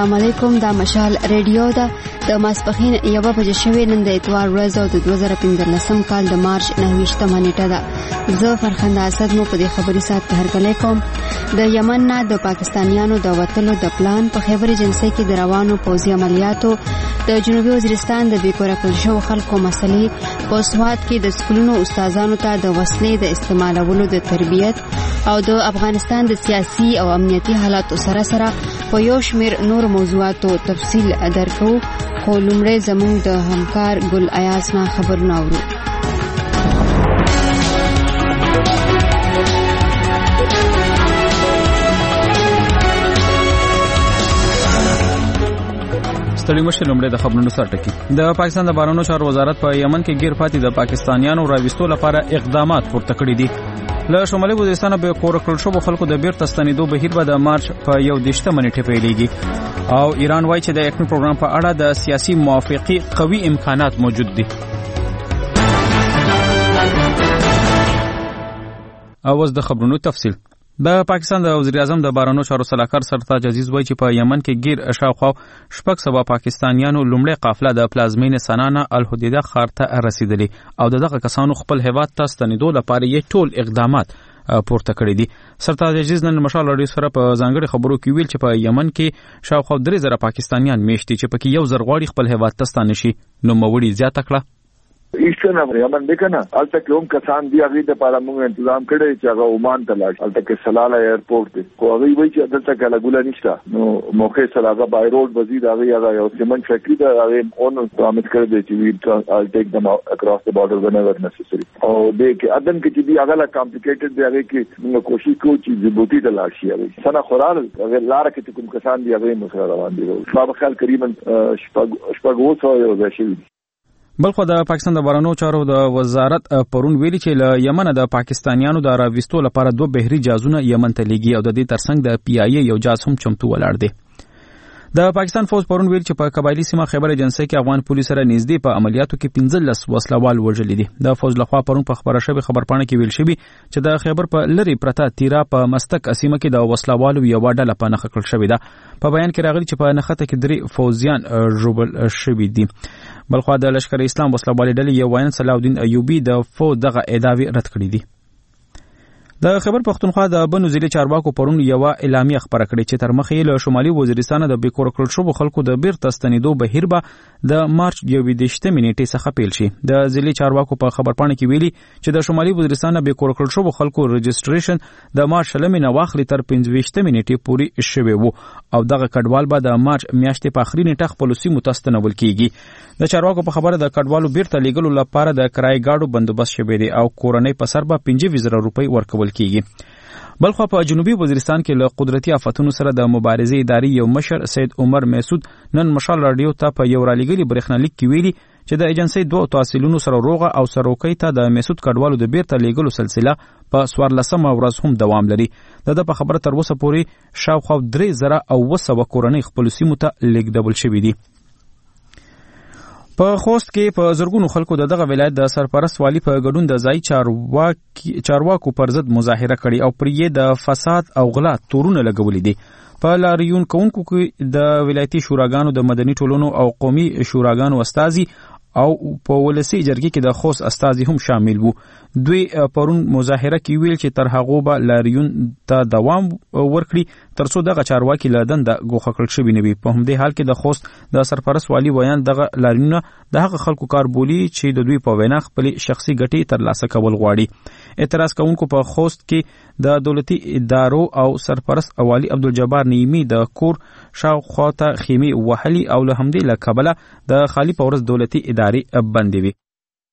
السلام علیکم. دا مشال ریډیو ده. د ماسپخین یوه بجې شوې. نن د اتوار ورځ او د 2015 کال د مارچ 9 نیټه ده. زه فرخنده اسد مو په دې خبري سات ته هرکلی کوم. د یمن نه د پاکستانیانو د وتلو د پلان په خیبر ایجنسۍ کې د روانو پوځي عملیاتو د جنوبي وزیرستان د بیکوره کړل شوو خلکو مسلې په سوات کې د سکولونو استادانو ته د وسلې د استعمالولو د تربیت او د افغانستان د سیاسي او امنیتي حالاتو سره په یو شمیر نور موضوعاتو تفصیل درکو. خو لومړی زموږ د همکار ګل ایاز نه خبرونه اورو. ستړي مشه لومړی د خبرونو سر ټکی. د پاکستان د بهرنیو چارو وزارت په یمن کې گیر پاتې د پاکستانیانو راوستلو لپاره اقدامات پورته کړي دي. له شمالي وزیرستان به کور کړل شو خلکو د بیرته ستنېدو بهیر به د مارچ په 21 نیټه پیلېږي او ایران وایي چې د اټومي پروګرام په اړه د سیاسي موافقه قوي امکانات موجود دي. اوس د خبرونو تفصیل. د پاکستان د وزیر اعظم د بهرنیو چارو سلاکار سرتاج عزیز وایي چې په یمن کې گیر شاوخوا 600 پاکستانیانو لومړی قافله د پلازمین سنانا الحدیده ښار ته رسیدلی او دغه کسانو خپل هیواد ته ستنېدو لپاره یې ټول اقدامات پورته کړی دي. سرتاج عزیز نن مشال راډیو سره په ځانګړي خبرو کې ویل چې په یمن کې شاوخوا 3000 پاکستانیان میشتي چې پکې 1000 غواړي خپل هیواد ته ستانه شي. نو موړي زیاته کړه ایستن یمن دې کنه الته کوم کسان دی هغه د پاره موږ تنظیم کړی چې هغه عمان ته لاړ. الته کې سلاله ایرپورټ دی خو هغه وایي چې دلته کله ګوله نشته. نو موخه سره هغه بای روډ وزیر هغه یو سیمن فیکټری دا هغه اون پرومټ کړی دی چې وی I'll take them across the border whenever necessary. او دې کې اذن کې چې دی هغه لا کمپلیکیټډ دی هغه کې موږ کوشش کوو چې ضبوطي د لاړ شي. هغه سنا خورال هغه لار کې کوم کسان دی هغه مسره روان دي. په خیال قریبا شپږ وو یو ځای شي. بلخو د پاکستان د بهرنیو چارو د وزارت پرون ویلي چې له یمن د پاکستانیانو د راوستلو لپاره 2 بحري جهازونه یمن ته لیږي او د دې ترڅنګ د پی آی ای یو جهاز هم چمتو ولاړ دی. د پاکستان فوج پرون ویل چې په قبایلی سیمه خیبر ایجنسۍ کې افغان پولیس سره نږدې په عملیاتو کې 15 وسلوال وژل دي. د فوج لخوا پرون په خبره شوی خبرپاڼه کې ویل شوی چې د خیبر په لری پرتا تیرا په مستک سیمه کې د وسلوالو یو ډله په نخښه کړل شوی ده. په بیان کې راغلی چې په نخښه کې 3 فوجیان ژوبل شوی دي. بلخو د لشکر اسلام وسلوالې ډلې یو وایي صلاح الدین ایوبی د فوج دغه ادعاوې رد کړې دي. د خیبر پختونخوا د بنو ضلع چارواکو پرون یو اعلامیه خبره کړې چې تر مخې له شمالي وزیرستان د بیکور کړل شو خلکو د بیرته ستنېدو بهیر به د مارچ 21 نیټې څخه پیل شي. د ضلع چارواکو په خبرپاڼه کې ویلي چې د شمالي وزیرستان د بیکور کړل شو خلکو رجسټریشن د مارچ 9 نه واخلي تر 15 نیټې پورې شوی وو او دغه کډوال به د مارچ میاشتې په اخري نیټه خپل سیمو ته ستنول کیږي. د چارواکو په خبره د کډوالو بیرته لیږلو لپاره د کرایي ګاډو بندوبست شوی دی او کورنۍ په سر به 25,000 روپۍ ورکول کیږي. بلخو په جنوبي وزیرستان کې له قدرتي آفتونو سره د مبارزې ادارې یو مشر سید عمر مسعود نن مشال رادیو ته په یو رالیږلي برېښنالیک کې ویلي چې د ایجنسۍ 2 تحصیلونو سره روغه او سروکۍ ته د مسعود کډوالو د بیرته لیږلو سلسله په 14 ورځ هم دوام لري. د په خبره تر اوسه پورې شاوخوا 3,900 کورنۍ خپل سیمو ته لیږدول شوي دي. په خوست کې په زرګونو خلکو دغه ولایت د سرپرست والی په ګډون د ځای چارواکو پر ضد مظاهره کړې او پر یې د فساد او غلا تورونه لګولې دي. په لاریون کوونکو کې د ولایتي شوراګانو د مدني ټولنو او قومي شوراګانو استازي او په ولسی جرګې کې د خوست استازي هم شامل وو. دوی پرون مظاهره کې ویل چې تر هغه به لاریون ته دوام ورکړي ترڅو دغه چارواکي له دنده ګوښه کړل شوي نه وي. په همدې حال کې د خوست د سرپرست والی ویان دغه لاریونونه د هغه خلکو کار بولي چې د دوی په وینا خپلې شخصي ګټې ترلاسه کول غواړي. اعتراض کوونکو په خوست کې د دولتي ادارو او سرپرست والی عبدالجبار نیمی د کور شاوخوا ته خیمې وهلي او له همدې له کبله د خالی په ورځ دولتي ادارې بندې وي.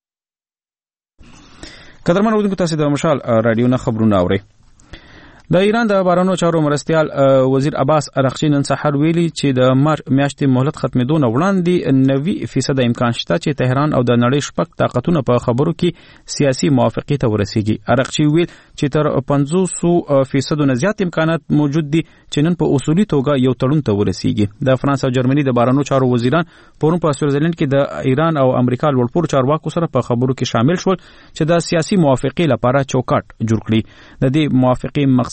قدرمن اورونکو تاسو د مشال رادیو نه خبرونه اورئ. د ایران د بهرنیو چارو مرستیال وزیر عباس ارغچی نن سحر ویلي چې د مارچ میاشتې مهلت ختمېدو نه وړاندې 90% امکان شته چې تهران او د نړۍ شپږ طاقتونه په خبرو کې سیاسي موافقې ته ورسیږي. ارغچی ویل چې تر 500% نه زیات امکانات موجود دي چې نن په اصولي توګه یو تړون ته ورسیږي. د فرانس او جرمني د بهرنیو چارو وزیران پرون په سویټزرلند کې د ایران او امریکا لوړپوړو چارواکو سره په خبرو کې شامل شول چې د سیاسي موافقې لپاره چوکاټ جوړ کړي. د دې موافقې مقصد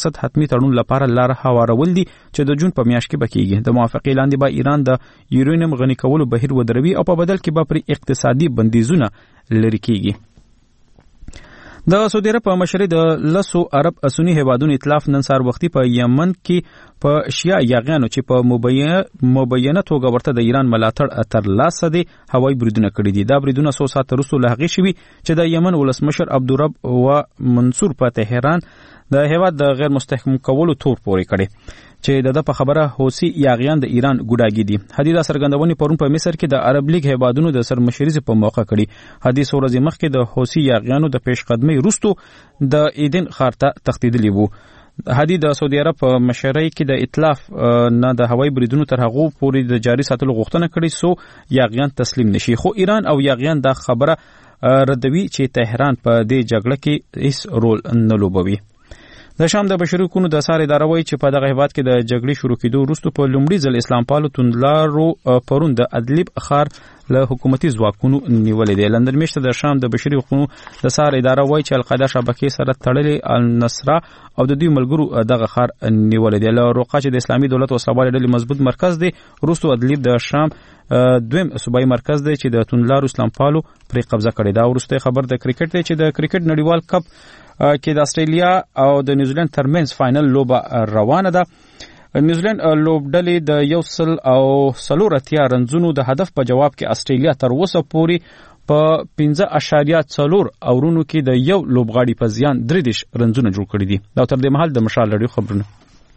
مقصد حتمی تړون لپاره لار هوارول دي چې د جون په میاشت کې بکیږي. د موافقې لاندې به ایران د یورانیم غني کولو بهیر ودروي او په بدل کې به پر اقتصادي بندیزونه لري کیږي. د سعودي عرب په مشرۍ د لسو عرب سنی هیوادونو ائتلاف نن سهار وختي په یمن کې په شیا یاغیانو چې په مبینه توګه ورته د ایران ملاتړ ترلاسه دي هوایي بریدونه کړي دي. دا بریدونه څو ساعت وروسته له هغې شوي چې د یمن ولسمشر عبدالرب و منصور په تهران د هیواد د غیر مستحکم کولو تور پورې کړي چې د په خبره حوثي یاغیان د ایران ګوډاګي دي. حدیث سرګندونې پرون په مصر کې د عرب لیگ هیوادونو د سرمشرۍ په موقع کړي. حدیث ورځې مخکې د حوثي یاغیانو د پیشقدمۍ وروسته د ایدن ښار ته تښتېدلي وو. حدیث د سعودي عرب په مشرۍ کې د ائتلاف نه د هوایي بریدونو تر هغو پورې د جاري ساتلو غوښتنه کړې سو یاغیان تسلیم نشي. خو ایران او یاغیان دا خبره ردوي چې تهران په دې جګړه کې هیڅ رول نه لوبوي. د شام د بشري حقوقو د سار اداره وایي چې په دغه هیواد کې د جګړې شروع کېدو وروسته په لومړي ځل اسلام پالو توندلارو پرون د ادلب ښار له حکومتي ځواکونو نیولې دی. لندن میشته د شام د بشري حقوقو د سار اداره وایي چې القاعده شبکې سره تړلې النصره او د دوی ملګرو دغه ښار نیولې دی. له روقا چې د اسلامي دولت وسلوالې ډلې مضبوط مرکز دی وروسته ادلب د شام دویم صوبایي مرکز دی چې د توندلارو اسلام پالو پرې قبضه کړې ده. وروسته خبر د کرکټ دی چې د کرکټ نړیوال کپ کې د استرالیا او د نیوزیلند ترمنځ فائنل لوبه روانه ده. نیوزیلند لوبډلې د 104 رنزونو د هدف په جواب کې استرالیا تر اوسه پورې په 15.4 اورونو کې د یو لوبغاړي په زیان 3 رنزونه جوړ کړي دي. دا تر دې مهال د مشال لړۍ خبرونه.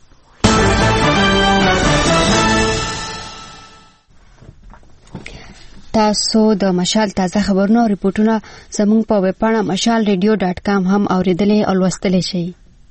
تاسو د مشال تازه خبرونه او ریپورتونه زموږ په ویب پاڼه mashalradio.com هم اوریدلې او لوستلې شئ.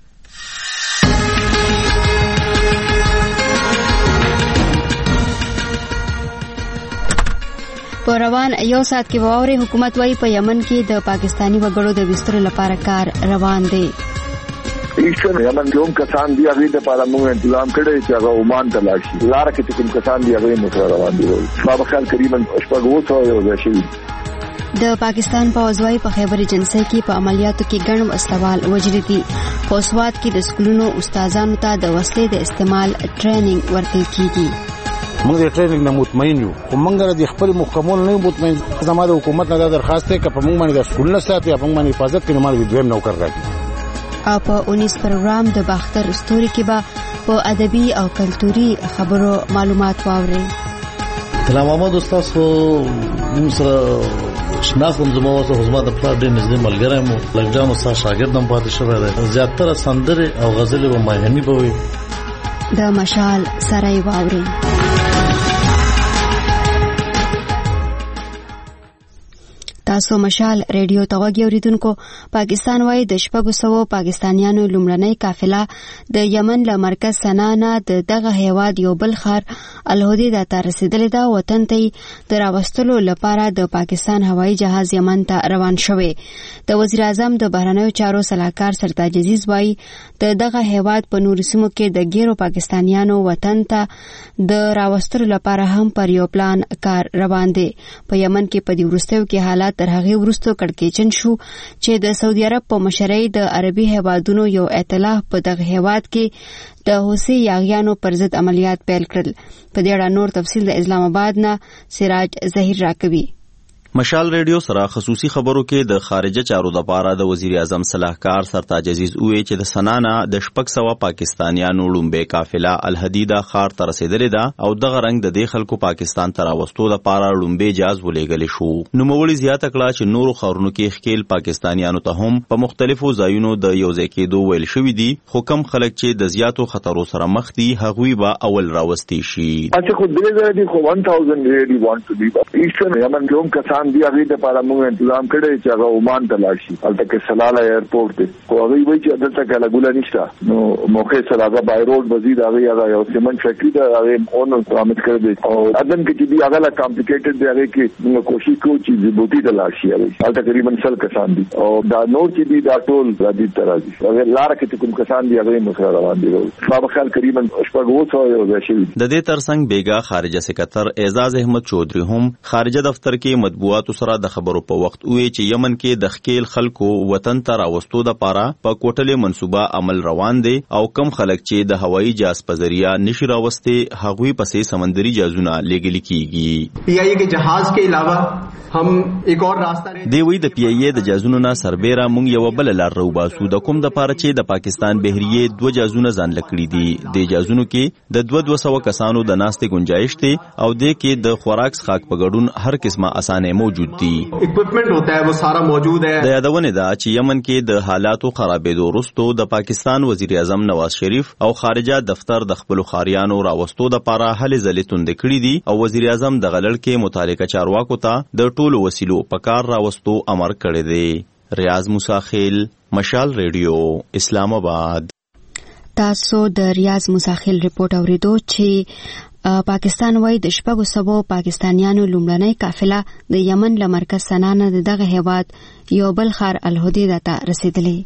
په روان یو ساعت کې واوري حکومت وايي په یمن کې د پاکستانی وګړو د وسترو لپاره کار روان دی. ایشته یمن کوم کسان دی هغه د لپاره موږ تنظیم کړی چې هغه عمان ته لاړ شي. لاره کې کوم کسان دی هغه موږ روان دي. په خپل تقریبا 800 شي. د پاکستان پوځوي په خیبر ایجنسی کې په عملیاتو کې ګڼ وسلوال وژل دي. په سواد کې د سکولونو استادانو ته د وسلې د استعمال ټریننګ ورکړل کیږي. موږ د ټریننګ نه مطمئن یو خو موږ د خپل مکمل نه مطمئن. زموږ د حکومت نه درخواست ده چې په موږ باندې د سکولونو ساتي په موږ باندې حفاظت کوي. مال دویم نوکر راځي. او په 19 پروګرام د باختر ستوري کې به په ادبي او کلتوري خبرو معلومات واورئ. سلام محمد استاد سو سره شناخم زما واسه زما د پلان د نږدې ملګری مو لګجانو سره شاګردم پاتې شوی دی. زیاتره سندره او غزل او ماهنی به وي. د مشال سره واورئ. تاسو مشال ریډیو توګه اوریدونکو. پاکستان وايي د 600 پاکستانیانو لومړنۍ قافله د یمن له مرکز سنا نه د دغه هیواد یو بل ښار الهدیده ته رسیدلې ده. وطن ته د راوستلو لپاره د پاکستان هوایي جهاز یمن ته روان شوی. د وزیر اعظم د بهرنیو چارو سلاکار سرتاج عزیز وايي د دغه هیواد په نورو سیمو کې د ګیرو پاکستانیانو وطن ته د راوستلو لپاره هم پر یو پلان کار روان دی. په یمن کې په دې وروستیو کې حالات تر هغه وروسته کړکېچن شو چې د سعودي عرب په مشرۍ د عربي هیوادونو یو ائتلاف په دغه هیواد کې د حوثي یاغیانو پر ضد عملیات پیل کړل. په دې اړه نور تفصیل د اسلام آباد نه سراج ظهیر راکوي. مشال ریډیو سره خصوصي خبرو کې د خارجه چارو د پاره د وزیر اعظم صلاحکار سرتاج عزیز وی چې د سنانا د 600 پاکستانیانو لومبه قافله الحدیده ښار ته رسیدلې ده او دغه رنګ د دې خلکو پاکستان ته راوستو د پاره لومبه جاز ولېګل شو. نو مولوی زیاته کړه چې نورو خارونو کې خکیل پاکستانیانو ته هم په مختلفو ځایونو د یوځای کېدو ویل شوې دي. خو کم خلک چې د زیاتو خطرو سره مخ دي هغوی به اول راوستي شي. اته خو دې ځای خو 1000 really want to be ایشته یمن کوم کسان دی هغه د لپاره موږ تنظیم کړی چې هغه عمان ته لاړ شي. هلته کې سلاله ایرپورټ دی. خو هغه وایي چې دلته کې لګوله نشته. نو موقع سره هغه بای روډ وزید هغه یو سیمنټ فیکټری ده هغه اون پرامټ کړی دی. او اذن کې چې دی هغه لا کمپلیکیټډ دی. هغه کې موږ کوشش کوو چې ضبوطي ته لاړ شي. هغه تقریبا 100 کسان دي او دا نور چې دی دا ټول راځي تر راځي. هغه لار کې کوم کسان دی هغه مسره روان دي. په خپل تقریبا 800 یو ځای شي. د دې ترڅنګ بیګا خارجه سکرټر اعزاز احمد چودھری هم خارجه دفتر کې مطبوعاتو مطبوعاتو سره د خبرو په وخت وی چې یمن کې د خکیل خلکو وطن ته راوستو د پاره په کوټلې منصوبه عمل روان دی او کم خلک چې د هوایي جهاز په ذریعہ نشي راوستي هغوی پسې سمندري جهازونه لګل کیږي. پی آئی اے کے جهاز کے علاوه هم ایک اور راستہ دی وی د پی ای اے د جهازونو نه سربېره مونږ یو بل لار روباسو د کوم د پاره چې د پاکستان بحریه 2 جهازونه ځان لکړي دي. د جهازونو کې د 200 کسانو د ناستې گنجائش ته او د کې د خوراک خاک په ګډون هر قسمه اسانه موجود دي. اکوپمنٹ ہوتا ہے وہ سارا موجود ہے. د یادونه ده چې یمن کې د حالاتو خرابېدو وروسته د پاکستان وزیر اعظم نواز شریف او خارجه دفتر د خپل خاریانو راوستو د پاره هلې ځلې توند کړي دي او وزیر اعظم د غلړ کې متعلقه چارواکو ته د ټولو وسیلو په کار راوستو امر کړی دی. ریاض موسی خیل، مشال ریډیو، اسلام آباد. تاسو د ریاض موسی خیل رپورټ اوریدو چې پاکستان وای د شپږو سبو پاکستانیانو لومړنۍ قافله د یمن له مرکز سنا نه دغه هیواد یو بل خار الهدیده ته رسیدلې.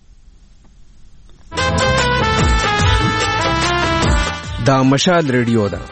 دا مشال ریډیو ده.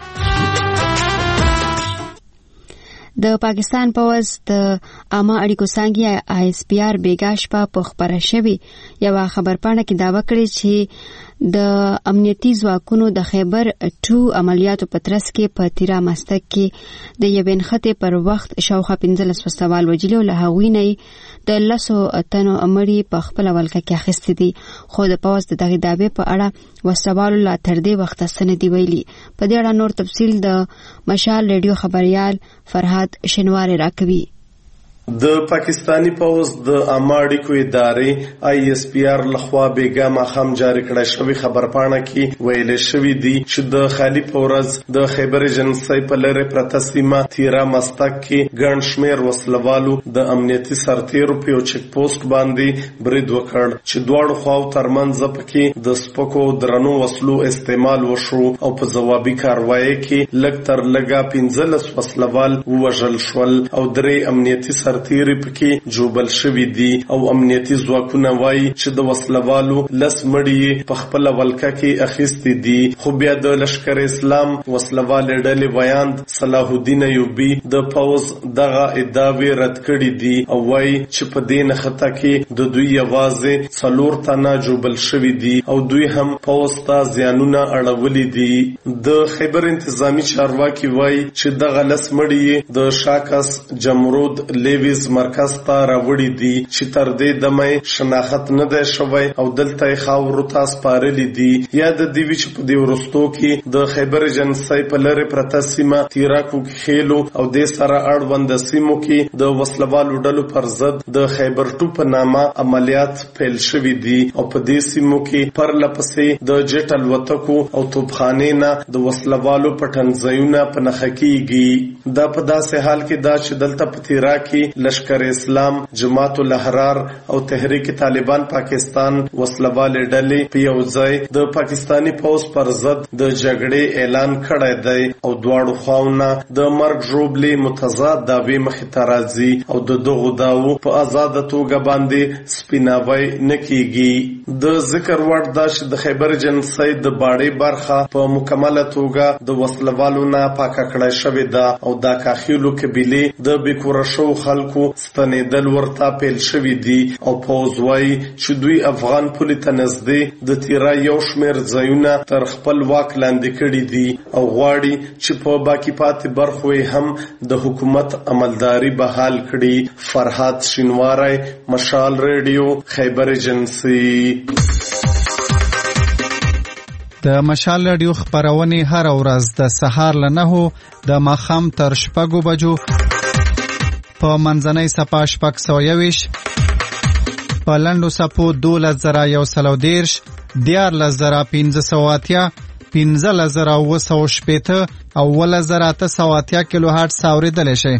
د پاکستان پوز د عامه اړیکو څانګې آی اس پی آر بیګاش په خبره شوی یو خبرپاڼه کې داوا کړی چې د امنیتي ځواکونو د خیبر 2 عملیاتو په ترڅ کې په تیرا مستک کې د یوین خطې پر وخت شاوخوا 15 وسوال وجلو له هغوی نه د 100 تنو امړي په خپل ولکه کې اخیستې دي. خو د پوز د دغه دابې په اړه وسوال لا تر دې وخت سندې ویلي. په دې اړه نور تفصیل د مشال ریډیو خبريال فرهاد شنواری راکوي. د پاکستانی پوز د عامه اړیکو ادارې آی اس پی آر لخوا بیګا ماخام جاری کړه شوی خبرپاڼه کې ویل شوی دی چې د خالی پورز د خیبر جنسي په لره پرته سیمه تیرا مستک کې ګڼ شمیر وسلوالو د امنیتي سرتیرو په چک پوسټ باندې برید وکړ چې دواړو خواو ترمنځ پکې د سپکو درنو وسلو استعمال وشو او په ځوابي کاروایی کې لږ تر لږه 15 وسلوال وژل شول او درې امنیتي سرتیری پکې جوبل شوی دي او امنیتي ځواکونه وایي چې د وسلوالو لس مړي په خپل ولکه کې اخیستي دي. خو بیا د لشکر اسلام وسلوال ډلې ویاند صلاح الدین ایوبی د پوز دغه ادعاوی رد کړي دي او وایي چې په دې نخته کې د دوی یوازې 4 تنه جوبل شوی دي او دوی هم پوز ته زیانونه اړولي دي. د خیبر انتظامی چارواکي وایي چې دغه لس مړي د شاکس جمرود ویز مرکز ته راوړي دي چې تر دې دمه شناخت نه ده شوی او دلته خاورو ته سپارلي دي. یا د دې وچ په دی ورستو کې د خیبر جنسي په لره پرته سیمه تیراکو خېلو او د سره اړوند سیمو کې د وسلوالو ډلو پر ضد د خیبر 2 په نامه عملیات پیل شوي دي او په دې سیمو کې پر لپسې د جټ الوتکو او توپخانې نه د وسلوالو پټنځایونه په نخ کېږي. دا په داسې حال کې دا چې دلته په تیرا کې لشکر اسلام، جماعت الاحرار او تحریک طالبان پاکستان وسلوال ډلې په یو ځای د پاکستانی پوز پر ضد د جګړې اعلان کړی دی او دواړو خواونه د مرګ ژوبلې متضاد دعوی مخې ته راځي او د دغو دعوو په آزاده توګه باندې سپیناوی نه کیږي. د ذکر وړ دا چې د خیبر جنسي د باړې برخه په مکمله توګه د وسلوالو نه پاکه کړای شوې ده او دا کاخیلو قبیلې د بیکورشو خلکو ستنېدل ورته پیل شوی دي او پوز وایي چې دوی افغان پولې ته نږدې د تیرا یو شمیر ځایونه تر خپل واک لاندې کړي دي او غواړي چې په باقی پاتې برخو هم د حکومت عملداري بحال کړي. فرهاد شینواری، مشال ریډیو، خیبر جنسي. د مشال ریډیو خبرونه هر ورځ د سهار ل 9 د ماخام تر 6 بجو په منځنۍ صفه 621 په لندو صفو 12130 14580 15980 او 11880 کیلو هرتز اوریدل شي.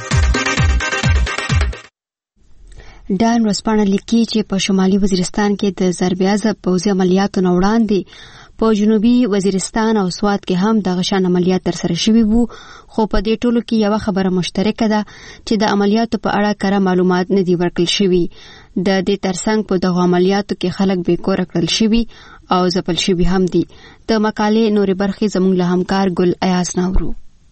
ډان ورسپانه لیکي چې په شمالي وزیرستان کې د ضربیازه پوځي عملیاتو نه وړاندې په جنوبي وزیرستان او سوات کې هم دغه شان عملیات ترسره شوي وو. خو په دې ټولو کې یو خبره مشترکه ده چې د عملیاتو په اړه کره معلومات نه دي ورکړل شوي. د دې ترڅنګ په دغه عملیاتو کې خلک بیکور کړل شوي او ځپل شوي هم دي. د مقالې نورې برخې زموږ له همکار ګل ایاز ناورو.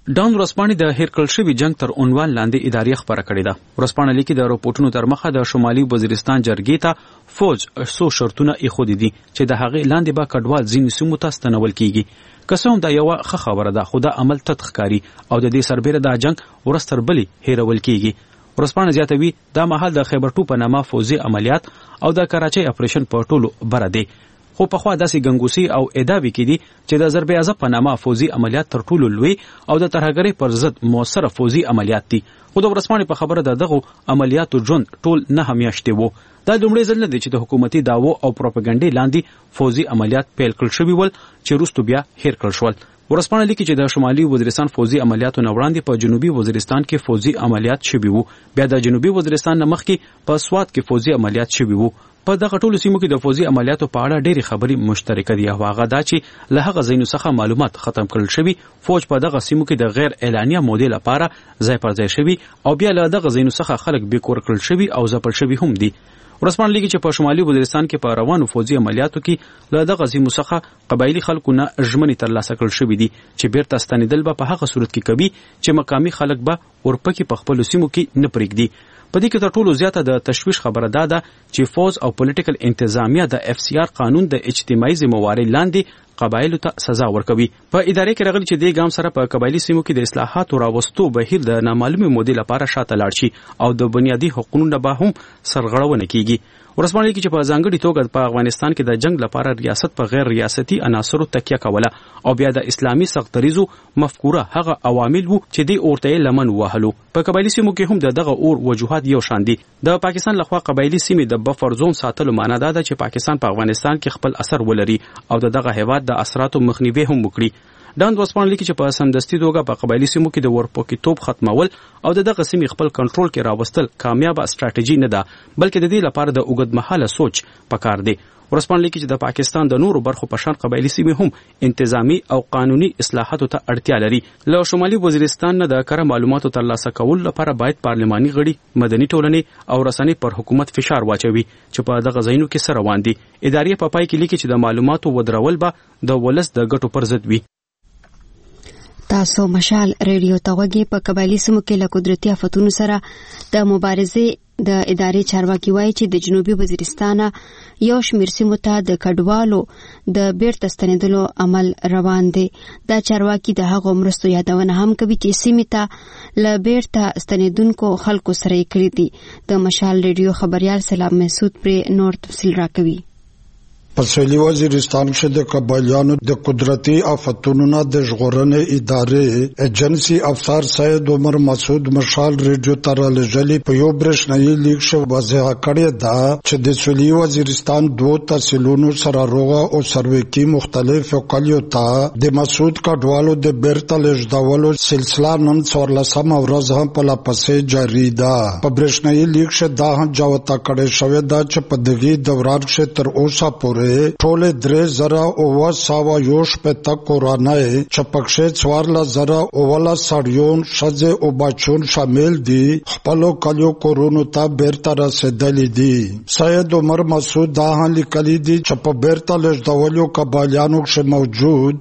ډان ورځپاڼې د هیرکل شوي جنگ تر عنوان لاندې ادارې خبره کړې ده. ورځپاڼه لیکي د راپورټونو تر مخه د شمالي وزیرستان جرګې ته فوج څو شرطونه ایښودي دي چې د هغې لاندې به کډوال ځینو سیمو ته ستنول کیږي. که څه هم دا یوه ښه خبره ده، خو دا عمل تت ښکاري او د دې سربیره دا جنگ ورځ تر بلې هیرول کیږي. ورځپاڼه زیاتوي دا مهال د خیبر 2 په نامه فوزي عملیات او د کراچۍ اپریشن په ټولو بره دی، خو پخوا داسې ګنګوسي او ادعاوې کېدي چې د ضرب اعظم په نامه فوزي عملیات تر ټولو لوی او د ترهګرۍ پر ضد مؤثره فوزي عملیات دي. خو د ورځپاڼې په خبره د دغو عملیاتو ژوند ټول 9 میاشتې وو. دا لومړی ځل نه دی چې د حکومتي دعوو او پروپاګانډې لاندې فوزي عملیات پیل کړل شوي ول چې وروسته بیا هیر کړل شول. ورځپاڼه لیکي چې د شمالي وزیرستان فوزي عملیاتو نه وړاندې په جنوبي وزیرستان کې فوزي عملیات شوي وو، بیا د جنوبي وزیرستان نه مخکې په سوات کې فوزي عملیات شوي وو. په دغه ټولو سیمو کې د فوزي عملیاتو په اړه ډېرې خبرې مشترکه دي او هغه دا چې له هغه ځایونو څخه معلومات ختم کړل شوي. فوج په دغه سیمو کې د غیر اعلانیه مودې لپاره ځای پر ځای شوي او بیا له دغه ځایونو څخه خلک بیکور کړل شوي او ځپل شوي هم دي. ورځپاڼه لیکي چې په شمالي وزیرستان کې په روانو فوزي عملیاتو کې له دغه سیمو څخه قبایلي خلکو نه ژمنې ترلاسه کړل شوي دي چې بیرته ستنېدل به په هغه صورت کې کوي چې مقامي خلک به ورپکې په خپلو سیمو کې نه پرېږدي. په دې کې تر ټولو زیاته د تشویش خبره ده چې فوز او پولیټیکل انتظامیه د FCR قانون د اجتماعي ذمہوارۍ لاندې قبایلو ته سزا ورکوي. په ادارې کې راغلي چې دې ګام سره په قبایلي سیمو کې د اصلاحاتو راوستو بهیر د نامعلومې مودې لپاره شاته لاړ شي او د بنیادي حقوقو به هم سرغړونه کیږي. ورځپاڼه لیکي چې په ځانګړي توګه په افغانستان کې د جنگ لپاره ریاست په غیر ریاستي عناصرو تکیه کوله او بیا د اسلامي سختریزو مفکوره هغه عوامل وو چې دې اورته لمن وهلو. په قبایلي سیمو کې هم دغه اور وجوهات یو شان دي. د پاکستان لخوا قبایلي سیمې د بفر زون ساتلو معنی دا ده چې پاکستان په افغانستان کې خپل اثر ولري او دغه هیواد د اثراتو مخنیوي هم وکړي. ډان ورځپاڼه لیکي چې په سمدستي توګه په قبایلي سیمو کې د ورپوکیتوب ختمول او دغه سیمې خپل کنټرول کې راوستل کامیابه استراتیژي نه ده، بلکې د دې لپاره د اوږدمهاله سوچ پکار دی. ورځپاڼه لیکي چې د پاکستان د نورو برخو په شان قبایلي سیمې هم انتظامی او قانوني اصلاحاتو ته اړتیا لري. له شمالي وزیرستان نه د کره معلوماتو ترلاسه کولو لپاره باید پارلماني غړي، مدني ټولنې او رسنۍ پر حکومت فشار واچوي چې په دغه ځایونو کې سره روان دي. ادارې په پای کې لیکي چې د معلوماتو ودرول به د ولس د ګټو پر ضد وي. تاسو مشال ریډیو ته وګورئ. په قبایلي سیمو کې له قدرتي آفتونو سره د مبارزې د ادارې چارواکي وایي چې د جنوبي وزیرستان یو شمېر سیمو ته د کډوالو د بیرته ستنېدلو عمل روان دی. دا چارواکي د هغو مرستو یادونه هم کوي چې سیمې ته له بیرته ستنېدونکو خلکو سره یې کړي دي. د مشال ریډیو خبريال سلام محسود پر نور تفصیل راکوي. په سویلي وزیرستان کې د قبایلیانو د قدرتي آفتونو نه د ژغورنې ادارې ایجنسي افسر سید عمر مسعود مشال ریډیو ته رالېږلي په یو برېښنایي لیک کې واضحه کړې ده چې د سویلي وزیرستان 2 تحصیلونو سره روغه او سروکي مختلفو کلیو ته د مسعود کډوالو د بیرته لېږدولو سلسله نن 14 ورځ هم په لاپسې جاري ده. په برېښنایي لیک کې دا هم جوته کړې شوې ده چې په دغه دوران کې تر اوسه پورې ټول 3,911 کورنۍ چې پکښې 4,000 سړیون ښځې او بچون شامل دي خپلو کلیو کورونو ته بیرته رسېدلي دي. سید عمر مسعود دا هم لیکلي دي چې په بیرته لېږدولو قبایلیانو کښې موجود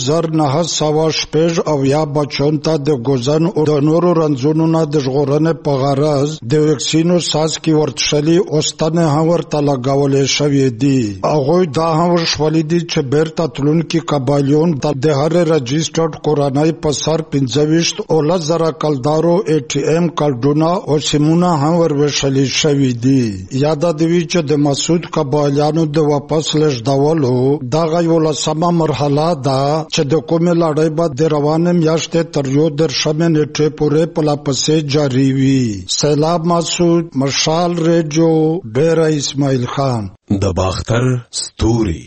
1,906 بچون ته د ګوزن او د نورو رنځونو نه د ژغورنې په غرض د ویکسینو څاڅکي ورتښلي اوسطنې هم ورته لګولې شوې دي. هغوی دا هم ورښولي دي چې بیرته تلونکي قبایلیون د هرې رجسټرډ کورنۍ په سر 25 او 10,000 کلدارو ATM کارډونه او سیمونه هم ورویشلي شوي دي. یاده دې وي چې د مسعود قبایلیانو د واپس لېږدولو دغه 11مه مرحله ده چې د کومې لړۍ به د روانې میاشتې تر 11 نیټې پورې په لاپسې جاري وي. سیلاب مسعود، مشال ریډیو، ډیره اسماعیل خان. د باختر ستوري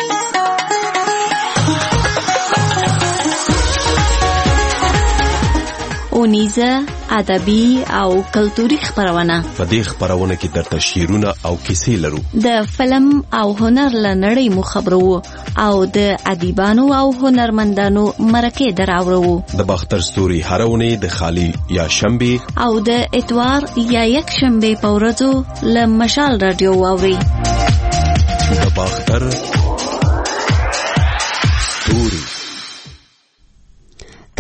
اونیزه ادبي او کلتوري خبرونه. په دې خبرونه کې درته شعرونه او کیسې لرو. د فلم او هنر لنړۍ مو خبرو او د ادیبانو او هنرمندانو مرکه دراوړو. د باختر ستوري هرونه د خالی یا شنبه او د اتوار یا یک شنبه په ورځو له مشال رادیو واوري. د باختر ستوري.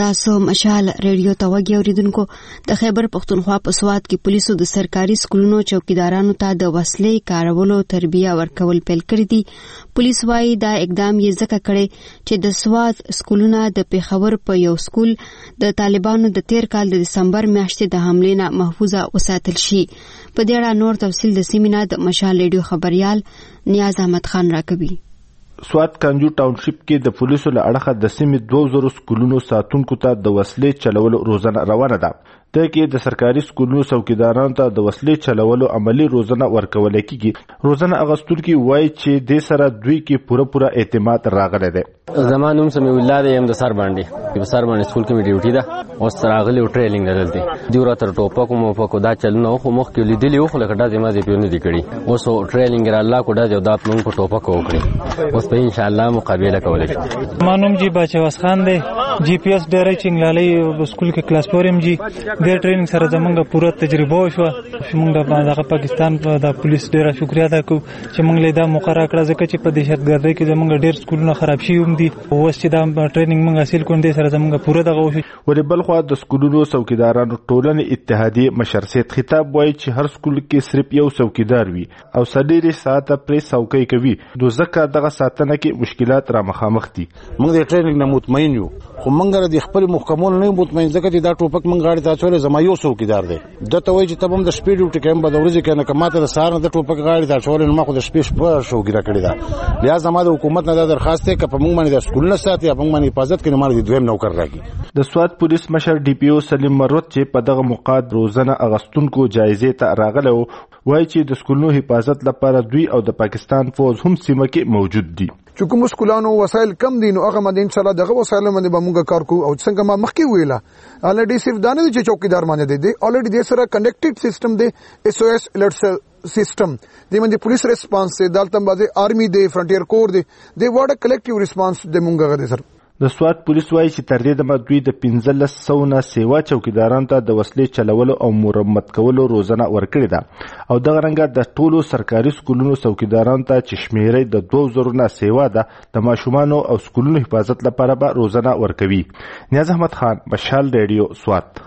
تاسو مشال ریډیو ته وګورئ اوریدونکو. د خیبر پختونخوا په سوات کې پولیسو د سرکاري سکولونو چوکیدارانو ته د وسلې کارولو تربیه ورکول پیل کړی دي. پولیس وايي دا اقدام یې ځکه کړی چې د سوات سکولونه د پیښور په یو سکول د طالبانو د تیر کال د دسمبر میاشتې د حملې نه محفوظه وساتل شي. په دې اړه نور تفصیل د سیمینار د مشال ریډیو خبريال نیاز احمد خان راکوي. سوات کانجو ټاونشپ کې د پولیسو له اړخه د سیمې 2000 سکولونو ساتونکو ته د وسلې چلولو روزنه روانه ده. د کې د سرکاري سکولونو څوکیدارانو ته د وسلې چلولو عملی روزنه ورکول کیږي. روزنه اغستونکي وایي چې د سره دوی کې پوره اعتماد راغلی دی. زمانوم سمي الله دې هم د سر باندې په سر باندې سکول کې می ډیوټي ده او ستراغلی او ټریلینګ درلته دی ورته ټوپک مو په کودا چلنه خو مخ کې لیدلی خو لکه دا ما دې پیونه دي کړی اوس ټریلینګ را الله کودا یو دات مونږ په ټوپک وکړي اوس په ان شاء الله مقابله کولای شي. مانوم جی بچواس خان دی جی پی ایس ډایرکټینګ لالي سکول کې کلاس فورم جی د ټریننګ سره زمونږ پوره تجربه وشو. موږ د پاکستان د پولیس ډیره شکریا ده چې موږ له دا مقرره کړه ځکه چې په دهشتګردۍ کې زمونږ ډیر سکولونه خراب شي دي. اوس چې دا ټریننګ موږ حاصل کړو سره زمونږ پوره دغه وشو. ولې بل خو د سکولونو څوکیدارانو ټولنې اتحادیه مشر سید خطاب وایي چې هر سکول کې صرف یو څوکیدار وي او سړي ساعته پرې څوکۍ کوي. دوزکه دغه ساتنه کې مشکلات را مخامخ دي. موږ د ټریننګ نه مطمئن یو خو موږ د خپل محکمونو نه مطمئن ځکه چې دا ټوپک موږ غاړې ته اچولې زما یو څوکیدار دی. دته وایي چې تبم د شپې ډیوټي کوم به د ورځې کې نه کماته د سهار نه د ټوپک غاړې ته اچولې نو ما خو د شپې شپه شوګیره کړې ده. لہذا ما د حکومت نه درخواست دی چې په موږ باندې د سکول نه ساتي په موږ باندې حفاظت کوي مال دي دویم نوکر راکړي. د سوات پولیس مشر ډي پی او سلیم مروت چې په دغه موقعات روزنه اغستونکو جایزې ته راغله وایي چې د سکولونو حفاظت لپاره دوی او د پاکستان فوج هم سیمه کې موجود دي. چې کوم سکولانو وسایل کم دي نو هغه باندې ان شاء الله دغه وسایل باندې به موږ کار کوو. او څنګه ما مخکې ویله الریډي صرف دانه چې چوکیدار باندې دي الریډي د سره کنیکټډ سیستم دی SOS الرټ سیستم د باندې پولیس ریسپانس دی دالته باندې آرمي دی فرنټیر کور دی د واړه کلیکټیو ریسپانس د موږ غوډه سره. د سوات پولیس وایي چې تر دې دمه دوی د 1500 نه سیوا چوکیدارانو ته د وسلې چلولو او مرمت کولو روزنه ورکړې ده او دغه رنګه د ټولو سرکاري سکولونو چوکیدارانو ته چې شمیرې د 2000 نه سیوا ده د ماشومانو او سکولونو حفاظت لپاره به روزنه ورکوي. نیاز احمد خان مشال ریډیو سوات.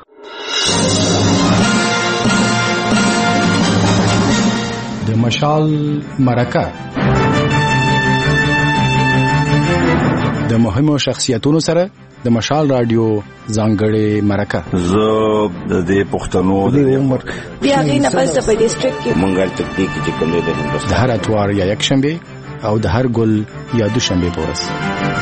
د مشال مرکه د مهمو شخصیتونو سره د مشال رادیو ځانګړې مرکه. زه د دې پښتنو د عمر بیا غینه پس د ډیسټریکټ کې منګل تکنیک چې کوم دی د هر اتوار یا یک شنبه او د هر ګل یا دوشنبه پورس.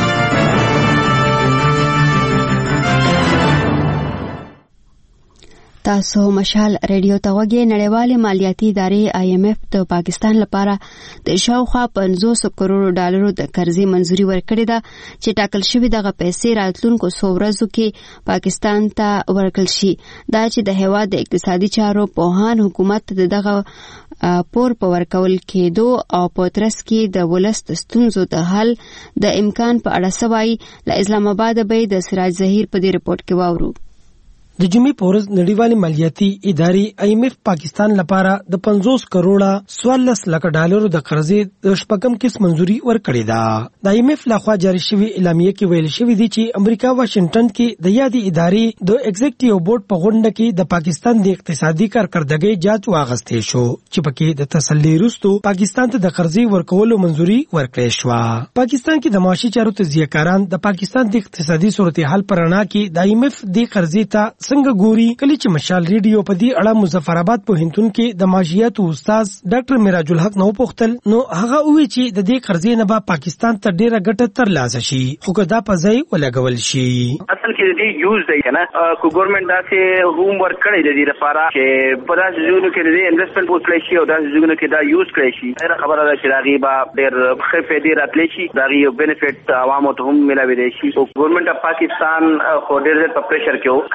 تاسو مشال ریډیو ته وګورئ. نړیوالې مالیاتي ادارې IMF د پاکستان لپاره د شاوخوا 500 کروڑ ډالرو د قرضې منزوري ورکړې ده چې ټاکل شوی دغه پیسې راتلونکو څو ورځو کې پاکستان ته ورکړل شي. دا چې د هیواد د اقتصادي چارو پوهان حکومت ته دغه پور په ورکول کېدو او په ترڅ کې د ولس د ستونزو د حل د امکان په اړه سوای. له اسلام آباد به د سراج ظهیر په دې رپورت کې واورو. د جمعې په ورځ نړیوالې مالیاتي ادارې IMF پاکستان لپاره د 50 کروڑه 14 لک ډالرو د قرضې د شپږم قسط منزوري ورکړې ده. د IMF لخوا جاری شوی اعلامیه کې ویل شوی دی چې امریکا واشنگټن کې د یادې ادارې د ایگزیکټیو بورډ په غونډه کې د پاکستان د اقتصادي کارکردګۍ جاج واغستې شو چې پکې د تسلی وروسته پاکستان ته د قرضې ورکولو منزوري ورکړې شو. پاکستان کې د معاشي چارو تجزیه کاران د پاکستان د اقتصادي صورتحال پر رڼا کې د IMF د قرضې ته څنګه ګوري. کله چې مشال ریډیو په دې اړه مظفرآباد پوهنتون کې د مالیاتو استاد ډاکټر میراج الحق نو پوښتل نو هغه وی چې د دې قرضې نه به پاکستان ته ډیره ګټه ترلاسه شي خو کدا په ځای ولګول شي. اصل کې دې یوز دی کنه کو ګورنمنت داسې هوم ورک کړی د دې لپاره چې په داسې ځایونو کې دې انویسټمنټ وکړي شي او داسې ځایونو کې دا یوز کړی شي. دا خبره ده چې راغي به ډیر ښه فائدې راتلی شي دا یو بینیفټ عوامو ته هم ملاوي دی شي. او ګورنمنت اف پاکستان خو ډیر په پریشر کې و کرنٹ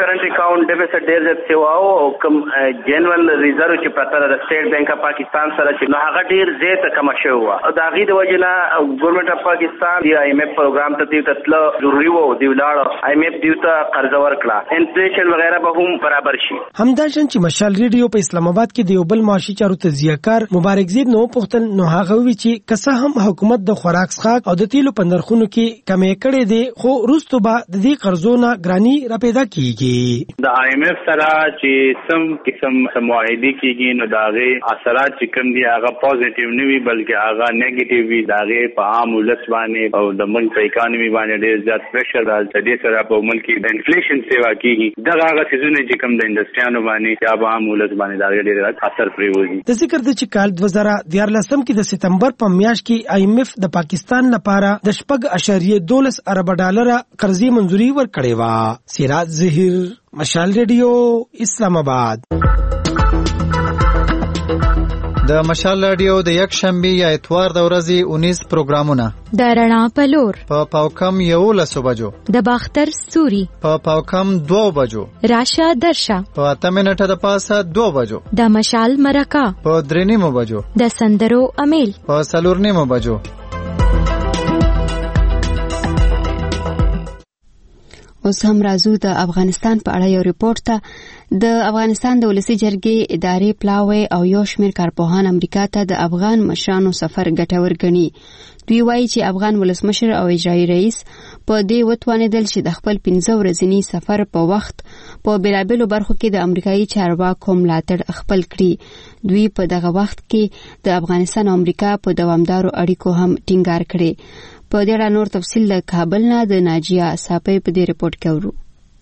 اکاؤنٹ ډیفیسټ ډیر زیات شو او کم جنرال ریزرو چې پرته د سټیټ بانک اف پاکستان سره چې نو هغه ډیر زیات کم شو او دا غي د وجنه ګورنمنت اف پاکستان دی آی ایم ایف پروګرام ته تطلع ضروری وو دی ولاړ آی ایم ایف دیوته قرض ورکړه انفلیشن وغیرہ به هم برابر شي. همداشان چې مشال ریډیو په اسلام آباد کې د یو بل معاشي چارو تجزیه‌کار مبارک زید نو پختل نو هغه وی چې کسه هم حکومت د خوراک څخه او د تیلو په نرخونو کې کمې کړې دي خو وروسته به د دې قرضونو ګرانی را پیدا کیږي. د آی ایم ایف سره چې سم قسم معاهده کیږي نو داغه اثرات چې کوم دي هغه پوزټیو نه وي بلکې هغه نیگیټیو وي. داغه په عام ولس باندې او د ملک په اکانومي باندې ډېر زیات پریشر راځي. د سره په ملک کې د انفلیشن سیوا کیږي دغه هغه سيزونه چې کوم د انډستریانو باندې یا په عام ولس باندې داغه ډېر اثر پریوزي. د ذکر د چې کال 2014 کې د سپتمبر په میاشت کې آی ایم ایف د پاکستان لپاره د $12 ارب قرضې منزوري ورکړې و. سراج ظهیر مشال ریډیو اسلام آباد. د مشال رادیو د یک شنبه یا اتوار د ورځې 19 پروګرامونه د رڼا پلور په پاوکم 11 بجو، د باختر سوري په پاوکم 2 بجو، راشه درشه په 8 منټه د پاسه 2 بجو، د مشال مرکه په 3 بجو، د سندرو امیل په 4 بجو. اوس هم راځو د افغانستان په اړه یو ریپورت ته. د افغانستان د ولسی جرګې ادارې پلاوی او یو شمېر کارپوهان امریکا ته د افغان مشرانو سفر ګټور ګڼي. دوی وایي چې افغان ولسمشر او اجرایي رئیس په دې وتوانېدل چې د خپل 15 ورځني سفر په وخت په بېلابېلو برخو کې د امریکایي چارواکو ملاتړ خپل کړي. دوی په دغه وخت کې د افغانستان او امریکا په دوامدارو اړیکو هم ټینګار کړي. په دې اړه نور تفصیل د کابل نه د ناجیه صاحب په دې ریپورت کې اورو.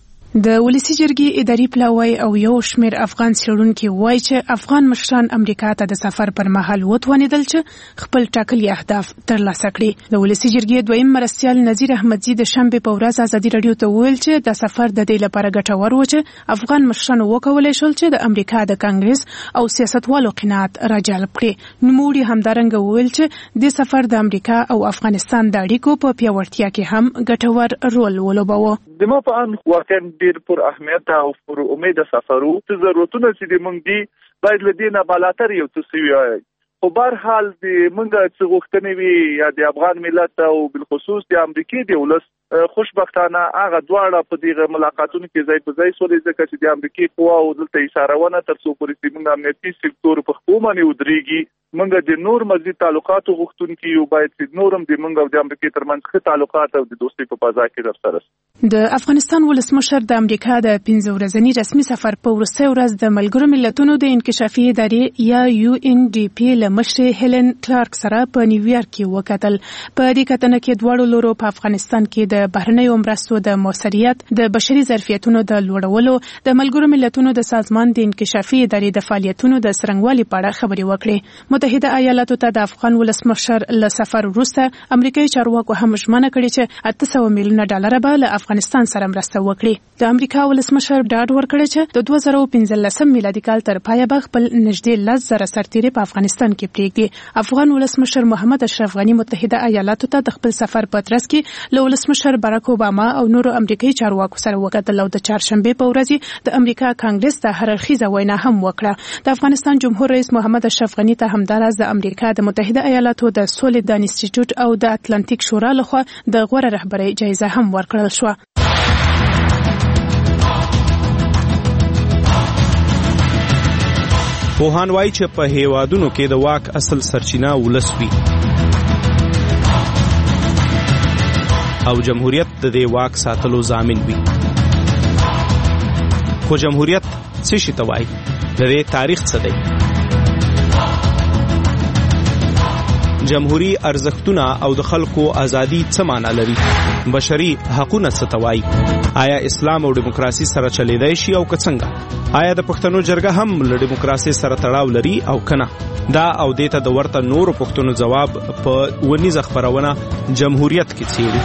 د ولسی جرګې اداري پلاوی او یو شمېر افغان څېړونکي وایي چې افغان مشران امریکا ته د سفر پر مهال وتوانېدل چې خپل ټاکلي اهداف ترلاسه کړي. د ولسی جرګې دویم مرستیال نذیر احمدزي د شنبې په ورځ ازادي رادیو ته وویل چې د سفر د دې لپاره ګټور و چې افغان مشران وکولای شول چې د امریکا د کانګرس او سیاستوالو قناعت راجلب کړي. نوموړي همدارنګه وویل چې د سفر د امریکا او افغانستان د اړیکو په پیاوړتیا کې هم ګټور رول ولوباوه. د ما په ان واقعا ډیر پر اهمیت او پر امید سفرو ته ضرورتونه چې موږ دي باید لدينا بالاتر یو څه وي. خو بهر حال د موږ څه غوښتنې وي یا د افغان ملت او بالخصوص د امریکای د ولس خوشبختانه هغه دواړه په دغه ملاقاتونو کې ځای په ځای سولې ځکه چې د امریکای قوا او دلته اشارهونه تر څو پورې موږ امنیتي سکتور په خپلمانه ودرېږي. موږ د نور مزید تعلقاتو غوښتونکي یو باید چې نورم د موږ او د امریکای ترمنځ ښه تعلقات او د دوستۍ په فضا کې رسره. د افغانستان ولسمشر د امریکا د 15 ورځني رسمي سفر په وروستۍ ورځ د ملګرو ملتونو د انکشافي ادارې یا یو ان ډي پی له مشر هیلن کلارک سره په نیویارک کې وکتل. په دې کتنه کې دواړو لورو په افغانستان کې د بهرنیو مرستو د موثریت، د بشري ظرفیتونو د لوړولو، د ملګرو ملتونو د سازمان د انکشافي ادارې د فعالیتونو د څرنګوالي په اړه خبرې وکړې. متحده ایالاتو ته د افغان ولسمشر له سفر وروسته امریکایي چارواکو هم ژمنه کړې چې $800 میلیونه به له افغانستان سره مرسته وکړي. د امریکا ولسمشر ډاډ ورکړی چې د 2015 میلادي کال تر پایه به خپل نږدې 10,000 سرتیري په افغانستان کې پرېږدي. افغان ولسمشر محمد اشرف غني متحده ایالاتو ته د خپل سفر په ترڅ کې له ولسمشر باراک اوباما او نورو امریکایي چارواکو سره وکتل او د چهارشنبه په ورځ د امریکا کانګرس ته هررخیزه وینا هم وکړه. د افغانستان جمهور رئیس محمد اشرف غني ته همداراز د امریکا د متحده ایالاتو د سولې د انسټیټیوټ او د اتلانتیک شورا لخوا د غوره رهبرۍ جایزه هم ورکړل شوه. پوهان وایي چې په هیوادونو کې د واک اصل سرچینه ولس وي او جمهوریت د دې واک ساتلو ضامن وي. خو جمهوریت څه شي ته وایي؟ د دې تاریخ څه دی؟ جمهوری ارزښتونه او د خلکو ازادي څه معنی لري؟ بشري حقوقونه څه ته وایي؟ آیا اسلام او دیموکراسي سره چلیدای شي او که څنګه؟ آیا د پښتنو جرګه هم له دیموکراسي سره تړاو لري او کنه؟ دا او دیته د ورته نورو پښتنو جواب په ونیزه خبرونه جمهوریت کې څیړي.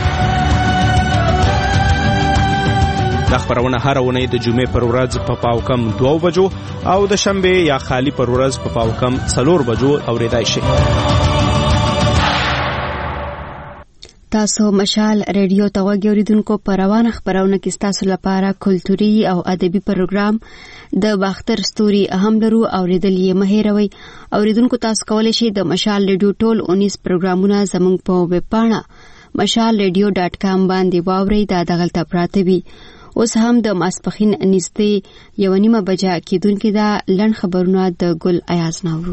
دا خبرونه هر اونۍ د جمعې پر ورځ په پاوکم 2 بجو او د شنبه یا خالی پر ورځ په پاوکم 4 بجو اوریدای شي. تاسو مشال ریډیو ته وګورئ په روانه خبرونه کې تاسو لپاره کلتوري او ادبي پروګرام د باختر ستوري اهم لرو اوریدل یې مهیروي. اوریدونکو تاسو کولی شئ د مشال ریډیو ټول 19 پروګرامونه زموږ په ویب پاڼه mashalradio.com باندې واورئ. دا دغلطه پراته وي. اوس هم د ماسپخین نږدې 1:30 بجه کېدونکې ده. لنډ خبرونه د ګل ایاز ناورو.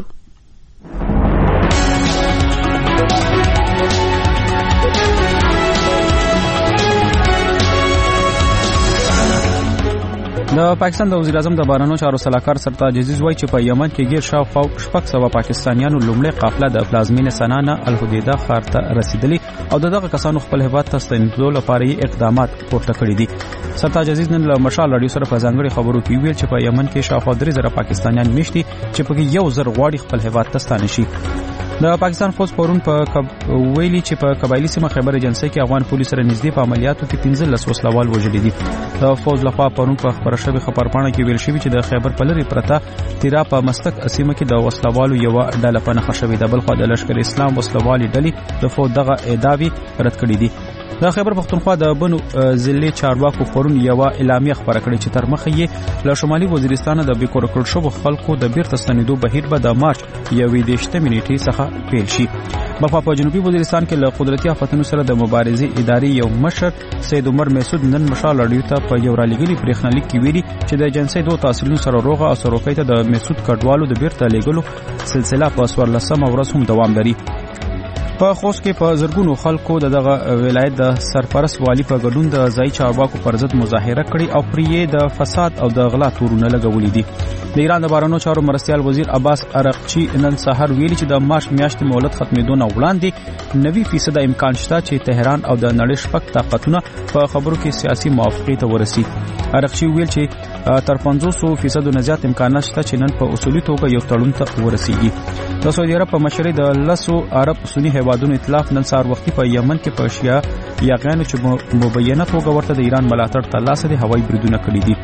د پاکستان د وزیر اعظم د بهرنیو چارو سلاکار سرتاج عزیز وایي چې په یمن کې غیر شاوخوا 600 پاکستانیانو لومړی قافله د پلازمینې سنا نه الهدیده ښار ته رسیدلی او دغه کسانو خپل هیواد ته ستنېدو لپاره یې اقدامات پورته کړي دي. سرتاج عزیز نن له مشال راډیو سره په ځانګړي خبرو کې ویل چې په یمن کې شاوخوا 3000 پاکستانیان مشتي چې پکې 1000 غواړي خپل هیواد ته ستانه شي. د پاکستان فوج پرون په ویلي چې په قبایلی سیمه خیبر ایجنسی کې افغان پولیس سره نږدې په عملیاتو کې 15 وسلوال وژل دي. د فوج لخوا پرون په خبره شوی خبرپاڼه کې ویل شوی چې د خیبر په لري پرته تیرا په مستق سیمه کې د وسلوالو یو ډله پنهخه شوې ده. بل خو د لشکر اسلام وسلوالي ډلې د فوج دغه ادعاوی رد کړې دي. د خیبر پختونخوا د بنو ضلع چارواکو پرون یو اعلامیه خبره کړې چې تر مخه یې له شمالي وزیرستان د بیکور کړ شو خلکو د بیرته ستنېدو بهیر به د مارچ 21 نیټې څخه پیل شي. بلخوا په جنوبي وزیرستان کې له قدرتي آفتونو سره د مبارزې ادارې یو مشر سید عمر مسعود نن مشال راډیو ته په یو رالېګلي برېښنالیک کې ویلي چې د ایجنسۍ دوه تحصیلونو سره روغه او سروکۍ ته د مسعود کډوالو د بیرته لېږلو سلسله په 14 ورځ هم دوام لري. په خوست کې په زرګونو خلکو دغه ولایت د سرپرست والی په ګډون د ځای چارواکو پر ضد مظاهره کړې او پرې د فساد او د غلا تورونه لګولې دي. د ایران د بهرنیو چارو مرستیال وزیر عباس ارغچی نن سحر ویلي چې د مارچ میاشتې مهلت ختمېدو نه وړاندې 90% امکان شته چې تهران او د نړۍ شپږ طاقتونه په خبرو کې سیاسي موافقې ته ورسي. ارغچی ویل چې تر 50% نه زیات امکانات شته چې نن په اصولي توګه یو تړون ته ورسیږي. د سعودي عرب په مشرۍ د لسو عرب سنی هیوادونو ائتلاف نن سهار وختي په یمن کې په شیا یاغیانو چې مبینه توګه ورته د ایران ملاتړ ترلاسه دي هوایي بریدونه کړي دي.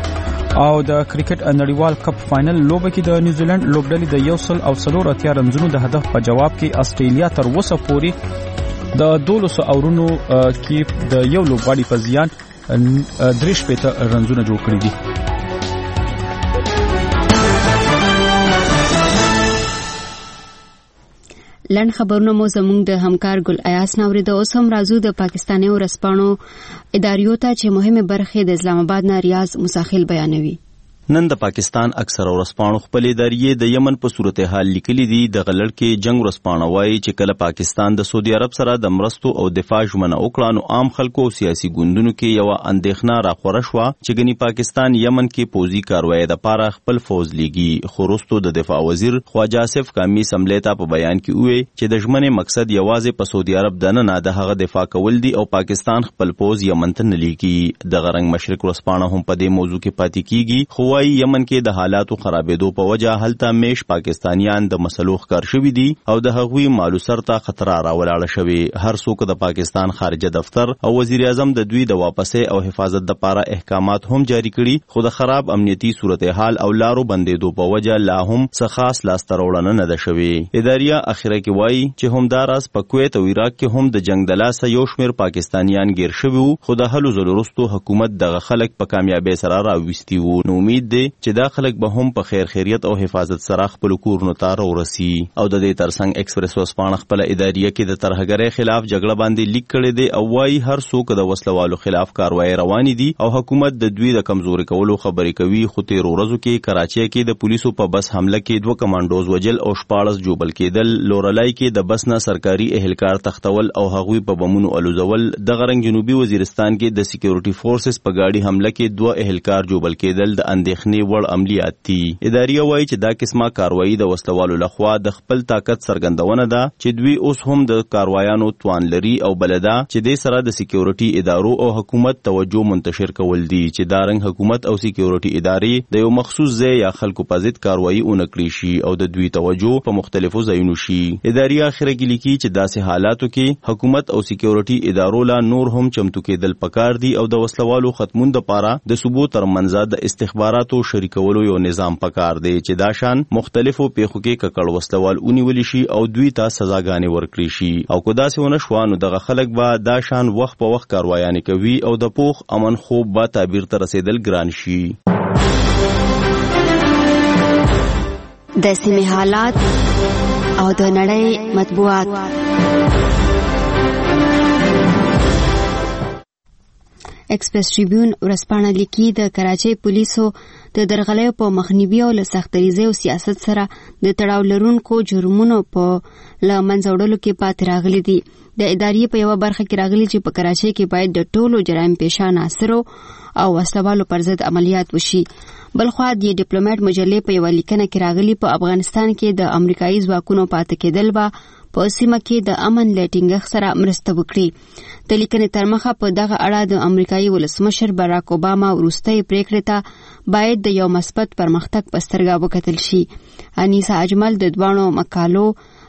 او د کرکټ نړیوال کپ فائنل لوبه کې د نیوزیلند لوبډلې د 104 رنزونو د هدف په جواب کې استرالیا تر اوسه پورې د 12 اورونو کې د یو لوبغاړي په زیان 3 رنزونه جوړ کړي دي. لنډ خبرونه مو زموږ د همکار ګل ایاس ناوري د اوس هم راځو د پاکستاني ورسپانو اداریو ته چې مهمه برخه د اسلام آباد نه ریاض مساخل بیانوي. نن د پاکستان اکثر ورسپانو خپل ادارې د یمن په صورتحال لیکلي دي. د غلړ کې جنگ ورسپانه وایي چې کله پاکستان د سعودي عرب سره د مرستو او دفاع ژمنه وکړه نو عام خلکو او سیاسي ګوندونو کې یو اندېښنه راخوره شوه چې ګنې پاکستان یمن کې پوځي کاروایی د پاره خپل فوج لیږي. خو وروسته د دفاع وزیر خواجه آصف کامی سملې ته په بیان کې وویل چې د ژمنې مقصد یوازې په سعودي عرب دننه د هغه دفاع کول دي او پاکستان خپل فوج یمن ته نه لیږي. د غرنګ مشرق ورسپانه هم په دې موضوع کې پاتې کیږي. خو وايي یمن کې د حالاتو خرابېدو په وجه هلته میش پاکستانیان د مسلو ښکار شوي دي او د هغوی مالو سر ته خطر راولاړه شوی. هر څوک د پاکستان خارجه دفتر او وزیر اعظم د دوی د واپسې او حفاظت لپاره احکامات هم جاری کړي خو د خراب امنیتي صورتحال او لارو بندېدو په وجه لا هم څه خاص لاسته راوړنه نه ده شوې. اداریه اخره کې وایي چې همداراز په کویت او عراق کې هم د جنگ د لاسه یو شمېر پاکستانیان ګیر شوي وو خو د هلو ځلو وروسته حکومت دغه خلک په کامیابۍ سره راوستي وو. نو امید دی چې دا خلک به هم په خیر خیریت او حفاظت سره خپل کورونو ته راورسي. او د دې ترڅنګ ایکسپریس وسپانه خپل اداریه کې د ترهګرۍ خلاف جګړه باندې لیک کړی دی او وايي هر څوک د وسلوالو خلاف کاروایی روانې دي او حکومت د دوی د کمزوري کولو خبرې کوي. خو تیر ورځو کې کراچۍ کې د پولیسو په بس حمله کې 2 کمانډوز وجل او 14 جوبل کېدل. لورلای کې د بس نه سرکاري اهلکار تختول او هغوی په بمونو الوزول. د غرنګ جنوبي وزیرستان کې د سکیورټي فورسز په گاډي حمله کې 2 اهلکار جوبل کېدل. د اندېښنې وړ عملیات دي. اداریه وایي چې دا قسمه کاروایی د وسلوالو لخوا د خپل طاقت څرګندونه ده چې دوی اوس هم د کاروایانو توان لري او بلدا چې د سره د سکیورټي ادارو او حکومت توجه منتشر کول دي چې دا رنګ حکومت او سکیورټي ادارې د یو مخصوص ځای یا خلکو په ضد کاروایی اونکړي شي او د دوی توجه په مختلفو ځایونو شي. اداریه اخره کې لیکي چې داسې حالاتو کې حکومت او سکیورټي ادارو لا نور هم چمتو کېدل پکار دي او د وسلوالو ختمون لپاره د صوبو ترمنځ د استخباراتو معلوماتو شریکولو یو نظام پکار دی چې دا شان مختلفو پیښو کې ککړ وسلوال اونیول شي او دوی ته سزاګانې ورکړي شي او کو داسې ونه شو نو دغه خلک به دا شان وخت په وخت کاروایانې کوي او د پوخ امن خوب به تعبیر ته رسیدل ګران شي. د سیمې حالات او د نړۍ مطبوعات. ایکسپریس ټریبیون ورځپاڼه لیکي د کراچۍ پولیسو د درغلیو په مخنیوي او له سختریزۍ او سیاست سره د تړاو لرونکو جرمونو په له منځه وړلو کې پاتې راغلي دي. د ادارې په یوه برخه کې راغلي چې په کراچۍ کې باید د ټولو جرایم پیشه عناصرو او وسلوالو پر ضد عملیات وشي. بلخوا د ډیپلوماټ مجلې په یوه لیکنه کې راغلي په افغانستان کې د امریکایي ځواکونو پاتې کېدل به په سیمه کې د امن له ټینګښت سره مرسته وکړي. د لیکنې تر مخه په دغه اړه د امریکایي ولسمشر باراک اوباما وروستۍ پریکړې ته باید د یو مثبت پرمختګ په سترګه وکتل شي. انیسا اجمل د دوانو مقالو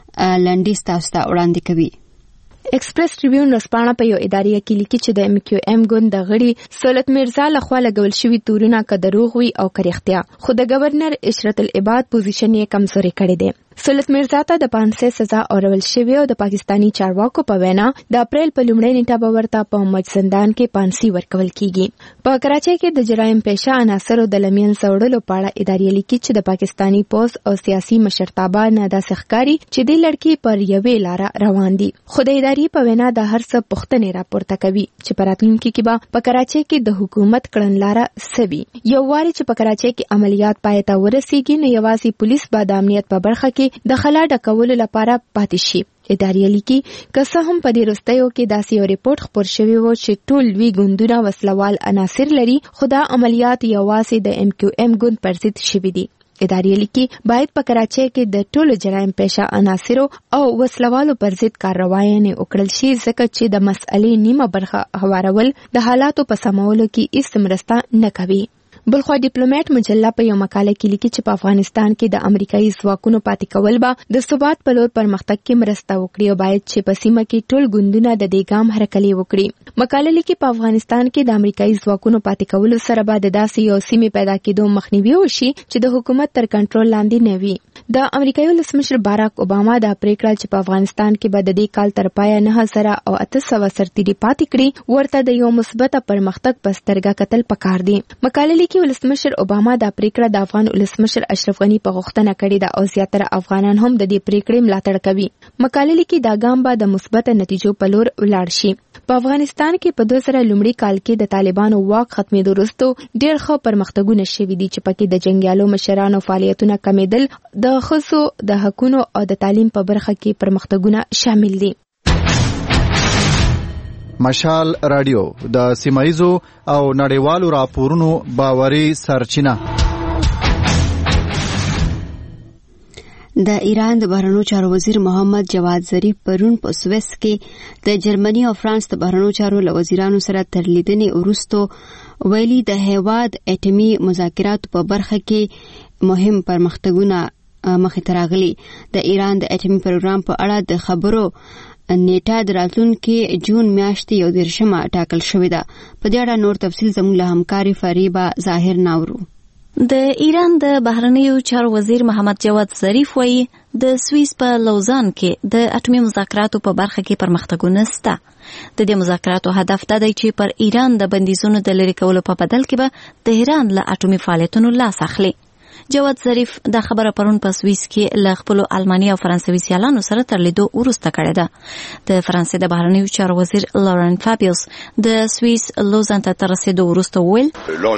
لنډیز تاسو ته وړاندې کوي. ایکسپریس ټریبیون رسپانه په یو ادارې کې لیکي چې د MQM ګوند د غړي سولت میرزا لخوا لګول شوی تورونه که دروغ وي او که رښتیا، خو د گورنر اشرت العباد پوزیشن یې کمزوري کړی دی. سولت میرزا ته د 500 سزا اورول شوی او د پاکستانی چارواکو په وینا د اپریل په لومړۍ نیټه به ورته په مجزندان کې پانسي ورکول کیږي. په کراچۍ کې د جرایم پیشه عناصرو د لمین سوړلو په اړه ادارې لیکي چې د پاکستانی پوز او سیاسي مشرتابه نه داسې ښکاري چې د لړکی پر یوې لاره روان دي. خو د ادارې په وینا د هر څه پوښتنې راپورته کوي چې په راتلونکي کې به په کراچۍ کې د حکومت کړنلاره سوي. یو واري چې په کراچۍ کې عملیات پای ته ورسیږي نو یوازې پولیس به د امنیت په برخه کې د خلا ډکولو لپاره پاتې شي. ادارې لیکي که څه هم په دې وروستیو کې داسې یو ریپورت خپور شوی و چې ټول لوی ګوندونه وسلوال عناصر لري، خو دا عملیات یوازې د MQM ګوند پر ضد شوي دي. ادارې لیکي باید په کراچۍ کې د ټولو جرایم پیشه عناصرو او وسلوالو پر ضد کارواینې وکړل شي ځکه چې د مسئلې نیمه برخه هوارول د حالاتو په سمولو کې هیڅ مرسته نه کوي. بلخوا ډیپلوماټ مجله په یو مقاله کې لیکي چې په افغانستان کې د امریکایي ځواکونو پاتې کول به د ثبات په لور پرمختګ کې مرسته وکړي او باید چې په سیمه کې ټول ګوندونه د دې ګام هرکلی وکړي. مقاله لیکي په افغانستان کې د امریکایي ځواکونو پاتې کولو سره به د داسې یو سیمې پیدا کېدو مخنیوي وشي چې د حکومت تر کنټرول لاندې نه وي. د امریکایي ولسمشر باراک اوباما دا پریکړه چې په افغانستان کې به د دې کال تر پایه 9800 سرتیري پاتې کړي ورته د یو مثبت پرمختګ په سترګه کتل پکار دي. مقاله لیکي ولسمشر اوباما دا پریکړه د افغان ولسمشر اشرف غنی په غوښتنه کړې ده او زیاتره افغانان هم د دې پریکړې ملاتړ کوي. مقاله لیکي دا ګام به د مثبت نتیجو په لور ولاړ شي. په افغانستان کې په 2000 لومړي کال کې د طالبانو واک ختمېدو وروسته ډېر ښه پرمختګونه شوي دي چې پکې د جنګیالو مشرانو فعالیتونه کمېدل، د ښځو د حقونو او د تعلیم په برخه کې پرمختګونه شامل دي. مشال رادیو د سیمایزو او نړیوالو راپورونو باوري سرچینه. د ایران د بهرنیو چارو وزیر محمد جواد ظریف پرون په سویس کې د جرمني او فرانس د بهرنیو چارو له وزیرانو سره تر لیدنې وروسته ویلي د هیواد اټومي مذاکراتو په برخه کې مهم پرمختګونه مخې ته راغلي. د ایران د اټومي پروګرام په اړه د خبرو نیټه د راتلونکي جون میاشتې 11 ټاکل شوې ده. په دې اړه نور تفصیل زموږ له همکاري فریبا ظاهر ناورو. د ایران د بهرنیو چارو وزیر محمد جواد ظریف وایي د سویس په لوزان کې د اټومي مذاکراتو په برخه کې پرمختګونه شته. د دې مذاکراتو هدف دا دی چې پر ایران د بندیزونو د لرې کولو په بدل کې به تهران له اټومي فعالیتونو لاس اخلي. جواد ظریف د خبره پرون په سویس کې له خپل الماني او فرانسوي سیالانو سره تر لیدو وروسته کړې ده. د فرانسې د بهرنیو چارو وزیر لورن فابیوس د سویس لوزان ته تر رسیدو وروسته وویل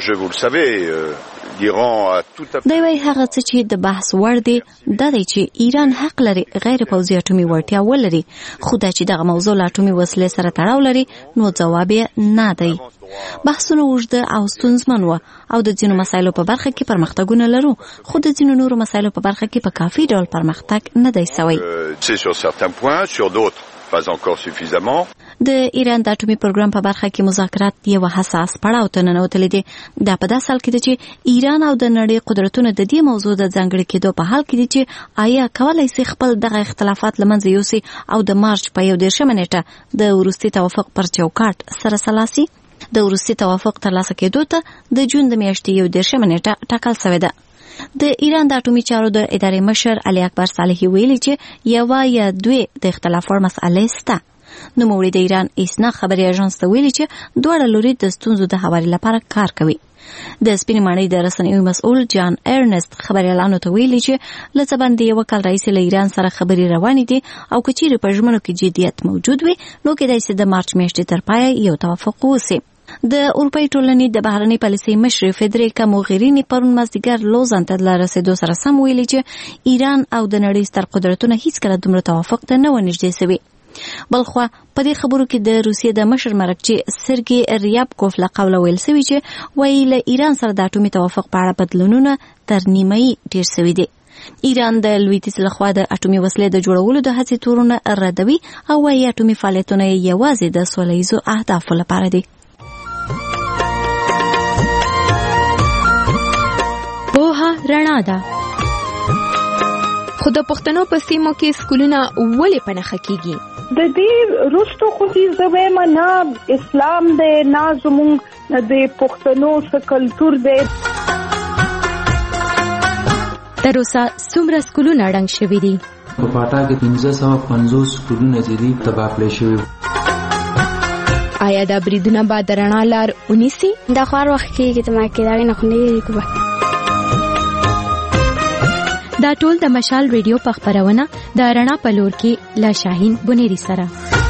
دی وايي هغه څه چې د بحث وړ دی دا دی چې ایران حق لري غیر پوځي اټومي وړتیا ولري، خو دا چې دغه موضوع له اټومي وسلې سره تړاو لري نو ځواب یې نه دی. بحثونه اوږده او ستونزمن وو او د ځینو مسایلو په برخه کې پرمختګونه لرو، خو د ځینو نورو مسایلو په برخه کې په کافي ډول پرمختګ نه دی سوی. د ایران د اټومي پروګرام په برخه کې مذاکرات یو حساس پړاو ته ننوتلي دي. دا په داسې حال کې دی چې ایران او د نړۍ قدرتونه د دې موضوع د ځانګړي کېدو په حال کې دي چې آیا کولای شي خپل دغه اختلافات له منځه یوسي او د مارچ په 11 نیټه د وروستي توافق پر چوکاټ سره سلاسي. د وروستي توافق ترلاسه کېدو ته د جون د میاشتې 11 نیټه ټاکل شوې ده. د ایران د اټومي چارو د ادارې مشر علي اکبر صالحي ویلي چې یو یا دوی د اختلاف وړ مسئلې شته. نوموړي د ایران اسنا خبري اژانس ته ویلي چې دواړه لوري د ستونزو د هواري لپاره کار کوي. د سپینې ماڼۍ د رسنیو مسؤل جان ارنست خبريالانو ته ویلي چې له څه باندې یو کال راهیسې له ایران سره خبرې روانې دي او که چیرې په ژمنو کې جدیت موجود وي نو کېدای شي د مارچ میاشتې تر پایه یو توافق وشي. د اروپای ټولنې د بهرنۍ پالیسۍ مشر فدریکا موغرینی پرون مازدیګر لوزان ته له رسېدو سره سم ویلي چې ایران او د نړۍ ستر قدرتونه هیڅکله دومره توافق ته نه ونږدې سوي. بلخوا په دې خبرو کې د روسیې د مشر مرکچي سرګي ریابکوف له قوله ویل سوي چې وایي له ایران سره د اټومي توافق په اړه بدلونونه تر نیمایي ډېر سوي دي. ایران د لویدیځ لخوا د اټومي وسلې د جوړولو د هڅې تورونه ردوي او وایي اټومي فعالیتونه یوازې د سوله ییزو اهدافو لپاره دي. پوهه رڼا ده. خو د پښتنو په سیمو کې سکولونه ولې په نښه کیږي؟ د دې رستو خو چې زویم نه اسلام دی نه زموږ د پښتنو څه کلتور دی. تر اوسه څومره سکولونه ړنګ شوي دي؟ په پاټا کې 1550 سکولونه چې دي تباه کړای شوي. آیا دا بریدونه به د رڼا لار ونیسي؟ دا خوار وخت کېږي ته ما کې دا نه خو نه کوي. دا ټول د مشال ریډیو په خبرونه د رڼا په لور کې لا شاهین بنيري سره.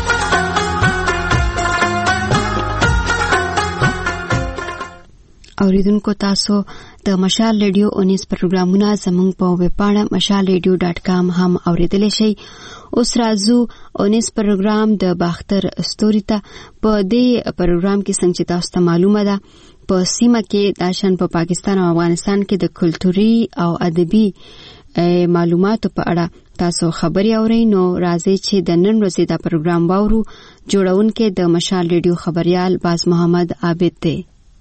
اوریدونکو تاسو د مشال ریډیو 19 پروګرامونه زموږ په ویب پاڼه mashalradio.com هم اوریدلی شئ. اوس راځو 19 پروګرام د باختر ستوري ته. په دې پروګرام کې څنګه چې تاسو ته معلومه ده په سیمه کې داشن په پاکستان او افغانستان کې د کلتوري او ادبي معلوماتو په اړه تاسو خبري اورئ. نو راځي چې د نن ورځې دا پروګرام باورو جوړونکو د مشال ریډیو خبريال باز محمد عابد دی.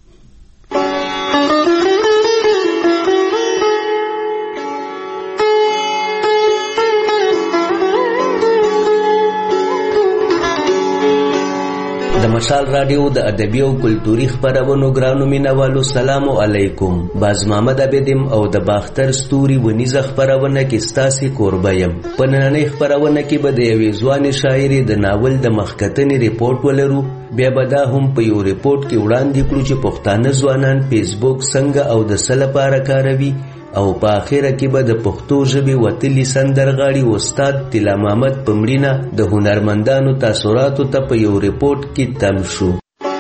د مشال رادیو د ادبي او کلتوري خبرونو ګرانو مینوالو سلام علیکم. باز محمد عبدم او د باختر ستوري ونیزه خبرونه کې ستاسو قربا يم. په نننۍ خبرونه کې به د یوې ځوانې شاعرې د ناول د مخکتنې ریپورت ولرو. بیا به دا هم په یو ریپورت کې وړاندې کړو چې پښتانه ځوانان فیسبوک څنګه او د څه لپاره کاروي او په اخره کې به د پښتو ژبې وتلي سندرغاړي استاد طلا محمد پمړینا د هنرمندانو تاثیراتو ته په یو ریپورت کې تم شو.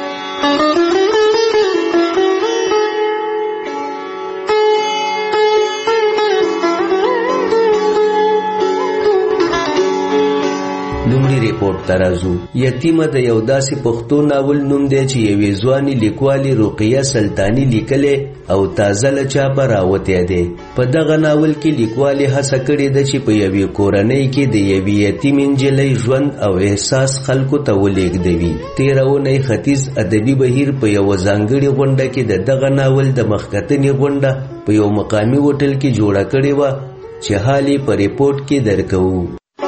لومړی ریپورت ترازو یتیمه د یو داسې پښتو ناول نوم دی چې یوې ځوانې لیکوالې رقیه سلطانی لیکلې او تازه له چاپه راوتی دی. په دغه ناول کې لیکوالې هڅه کړې ده چې په یوې کورنۍ کې د یوې یتیم نجلۍ ژوند او احساس خلکو ته ولېږدوي. تېره اونۍ ختیځ ادبي بهیر په یوه ځانګړې غونډه کې د دغه ناول د مخکتنې غونډه په یو مقامي هوټل کې جوړه کړې وه چې حال یې په ریپورت کې درکوو.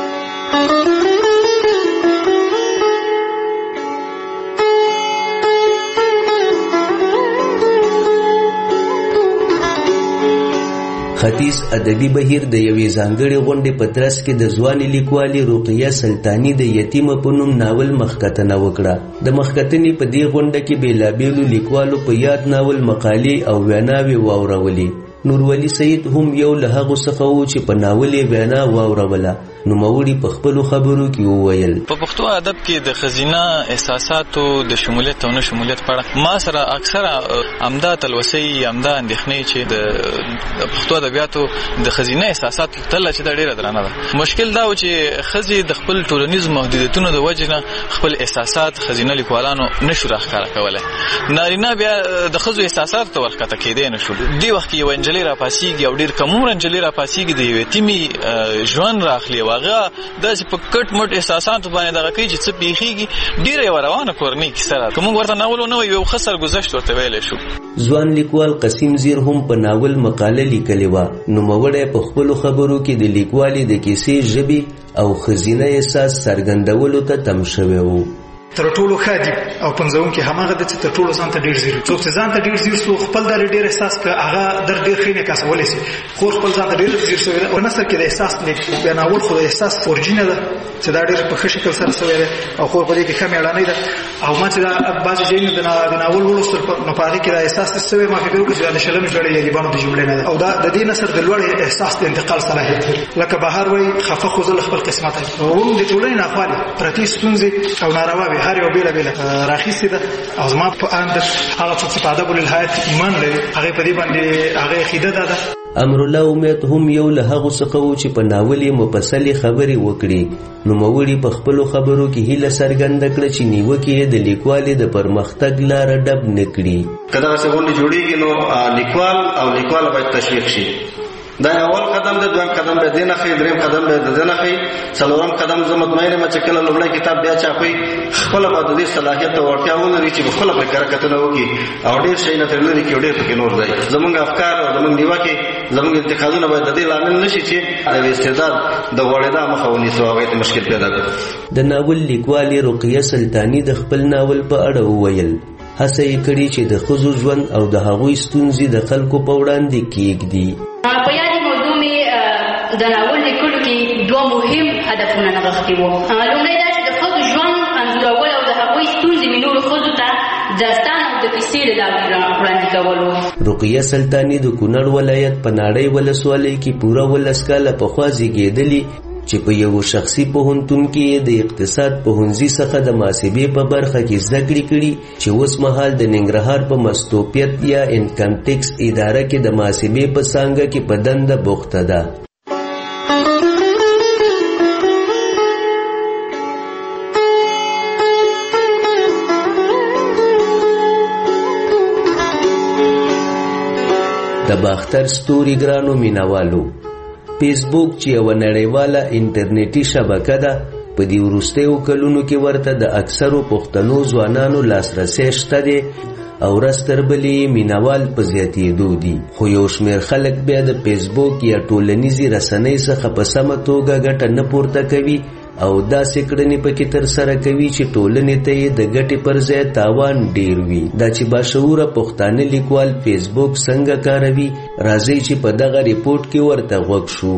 ختیځ ادبي بهیر د یوې ځانګړې غونډې په ترڅ کې د ځوانې لیکوالې رقیه سلطانی د یتیمه په نوم ناول مخکتنه وکړه. د مخکتنې په دې غونډه کې بیلابیلو لیکوالو په یاد ناول مقالې او ویناوې واورولې. نورولي سید هم یو له هغو څخه و چې په ناول یې وینا واوروله. نوموړي په خپلو خبرو کې وویل په پښتو ادب کې د ښځینه احساساتو د شمولیت او نه شمولیت په اړه ما سره اکثره امدا تلوسي امدا اندېښنې چې د پښتو ادبیاتو د ښځینه احساساتو تل چې د ډیره درانه ده. مشکل دا و چې ښځې د خپل ټولنیز محدودیتونو د وجې نه خپل احساسات ښځینه لیکوالانو نشو راښکاره کولی. نارینه بیا د ښځو احساساتو ته ورښکته کېدی نه شو. دې وخت کې یوه نجلۍ راپاڅېږي او ډېر کم عمره نجلۍ راپاڅېږي د یوې یتیمې ژوند راخلي هغه داسې په کټ مټ احساساتو باندې دغه کوي چې څه پیښیږي. ډېره یوه روانه کورنۍ کیسه ده. که موږ ورته ناول ونه وایو یو ښه سرګذشت ورته ویلی شو. ځوان لیکوال قسیم زیر هم په ناول مقاله لیکلې وه. نوموړی په خپلو خبرو کې د لیکوالې د کیسې ژبې او ښځینه احساس څرګندولو ته تم شوی و. تر ټولو ښه دي او پنځونکي هماغه د تر ټولو ځان ته ډېر ځیر څوک چې ځان ته ډېر ځیر سو خپل د ډېر احساس ک هغه در ډېر خینه کاسولې سي خو خپل ځان ته ډېر ځیر سو او نثر کې د احساس لیک بیانول خو د احساس اورجینل چې دا ډېر په ښه شکل سره سوی دی او خو په دې کې کم اعلانې ده او ما چې دا بعضې ځایونه د ناول ولوستل نو په هغې کې دا احساس سوی ما فکر وکړ چې دا د شلمې پېړۍ یګیبانو د جملې نه ده او دا د دې نثر د لوړ احساس د انتقال صلاحیت لري لکه بهار وایي خفه خو زه له خپل قسمت هم د ټولنې ناخوالې پرتې ستونزې او نارواوې هر یو بېله بېله راخیستې ده او زما په اند هغه څوک چې په ادب الحیات ایمان لري هغې په دې باندې هغې عقیده دا ده. امرالله امید هم یو له هغو څخه و چې په ناول یې مفصلې خبرې وکړي. نوموړي په خپلو خبرو کې هیله څرګنده کړه چې نیوکې یې د لیکوالې د پرمختګ لاره ډب نه کړي. که دغسې غونډې جوړېږي نو لیکوال او لیکواله باید تشویق شي. دا اول قدم دی، دویم قدم به دې نه ښایي، دریم قدم به د دې نه ښایي، څلورم قدم زه مطمئن یم چې کله لومړی کتاب بیا چاپوي خپله به د دې صلاحیت او وړتیا ولري چې خپله پرې کره کتنه وکړي او ډېر شی نه ترې لرې کړي او ډېر پکې نور دی. زموږ افکار او زموږ نیوکې زموږ انتقادونه باید د دې لامل نه شي چې د استعداد د غوړېدا مخه ونیسو هغې ته مشکل پیدا کړي. د ناول لیکوالې رقیه سلطاني د خپل ناول په اړه وویل هڅه یې کړې چې د ښځو ژوند او د هغوی ستونزې د خلکو په وړاندې کېږدي. په یادې موضوع مې د ناول لیکلو کې دوه مهم هدفونه نغښتي وو. لومړی دا چې د ښځو ژوند انځورول او د هغوی ستونزې مې نورو ښځو ته داستان او د کیسې له لارې وړاندې کولو. رقیه سلطاني د کونړ ولایت په ناړۍ ولسوالۍ کې پوره 12 کاله پخوا زیږېدلې چې په یو شخصي پوهنتون کې د اقتصاد پوهنځي څخه د محاسبې په برخه کې زده کړې کړي چې اوس مهال د ننګرهار په مستوپیت یا انکم ټیکس اداره کې د محاسبې په څانګه کې په دنده بوخته ده. د باختر ستوري ګرانو مینوالو، فیسبوک چې یو نړیواله انټرنیټي شبکه ده په دې وروستیو کلونو کې ورته د اکثرو پښتنو ځوانانو لاسرسی شته دی او ورځ تر بلې مینوال په زیاتېدو دي. خو یو شمېر خلک بیا د فیسبوک یا ټولنیزې رسنۍ څخه په سمه توګه ګټه نه پورته کوي او داسې کړنې پکې ترسره کوي چې ټولنې ته یې د ګټې پر ځای تاوان ډیر وي. دا چې باشعوره پښتانه لیکوال فیسبوک څنګه کاروي، راځئ چې په دغه ریپورت کې ورته غوږ شو.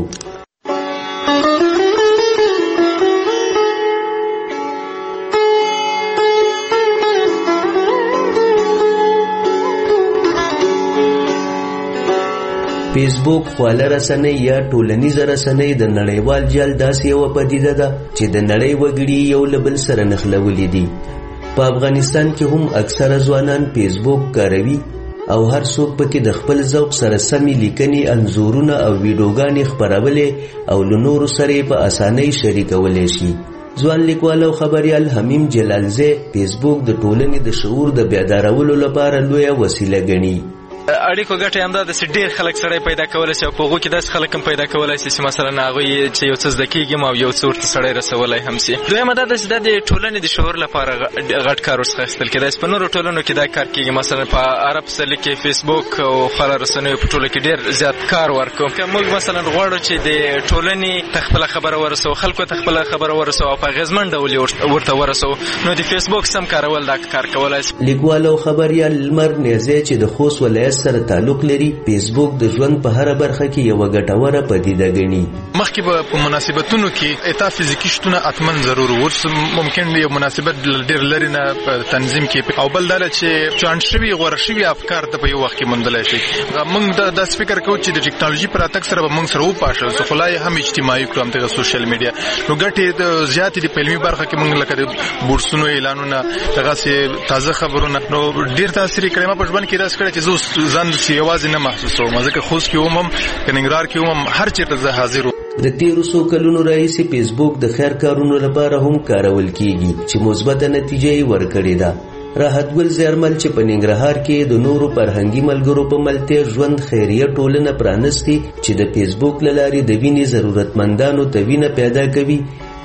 فیسبوک خواله رسنۍ یا ټولنیزه رسنۍ د نړیوال جال داسې یوه پدیده ده چې د نړۍ وګړي یو له بل سره نښلولي دي. په افغانستان کې هم اکثره ځوانان فیسبوک کاروي او هر څوک پکې د خپل ذوق سره سمې لیکنې، انځورونه او ویډیوګانې خپرولې او له نورو سره په اسانۍ شریکولی شي. ځوان لیکوال او خبریال حمیم جلالزی فیسبوک د ټولنې د شعور د بیدارولو لپاره لویه وسیله ګڼي. اړیکو ګټه همدا د ډېر خلک سړی پیدا کولی شي او په هغو کې داسې خلک هم پیدا کولی شي چې مثلا هغوی چې یو څه زده کېږي او یو څه ورته سړی رسولی هم شي. دویمه دا ده چې دا د ټولنې د شعور لپاره غټ کار ورڅخه اخیستل کېدای شي. په نورو ټولنو کې دا کار کېږي، مثلا په عرب پسرلي کې فیسبوک او خواله رسنیو په ټوله کې ډېر زیات کار ورکوو. که موږ مثلا غواړو چې د ټولنې ته خپله خبره ورسوو، خلکو ته خپله خبره ورسوو او په اغېزمن ډول ورته ورسوو، نو د فیسبوک سم کارول دا کار کولی شي. لیکوال او خبریال لمر نیزی چې د خوست ولایت سره تعلق لري فیسبوک د ژوند په هره برخه کې یو ګټوره پدیده ګڼي. مخکې به په مناسبتونو کې اعطا فزیکي شتونه حتمن ضرور و، ممکن یو مناسبت ډېر لرې نه په تنظیم کې، او بل دا چې چاڼ شوي غوره شوي افکار ته په یو وخت کې موندلی شي. موږ داسې فکر کوو چې د ټکنالوژي په راتګ سره به موږ سره وپاشل خو لا یې هم اجتماعي کړو همدغه سوشل میډیا. نو ګټې زیاتې دي په علمي برخه کې، موږ لکه د بورسونو اعلانونه، دغسې تازه خبرونه، نو ډېر تاثیر یې کړی. ما په ژوند کې داسې کړی چې زه ځان یوازې نه محسوسوم، ځکه خوست کې هم که ننګرهار کې هم هر چېرته زه حاضر وم. د تیرو څو کلونو راهیسې فیسبوک د خیر کارونو لپاره هم کارول کیږي چې مثبته نتیجه یې ورکړې ده. راحت ګل زیارمل چې په ننګرهار کې د نورو فرهنګي ملګرو په ملتیا ژوند خیریه ټولنه پرانستې چې د فیسبوک له لارې د وینې ضرورتمندانو ته وینه پیدا کوي،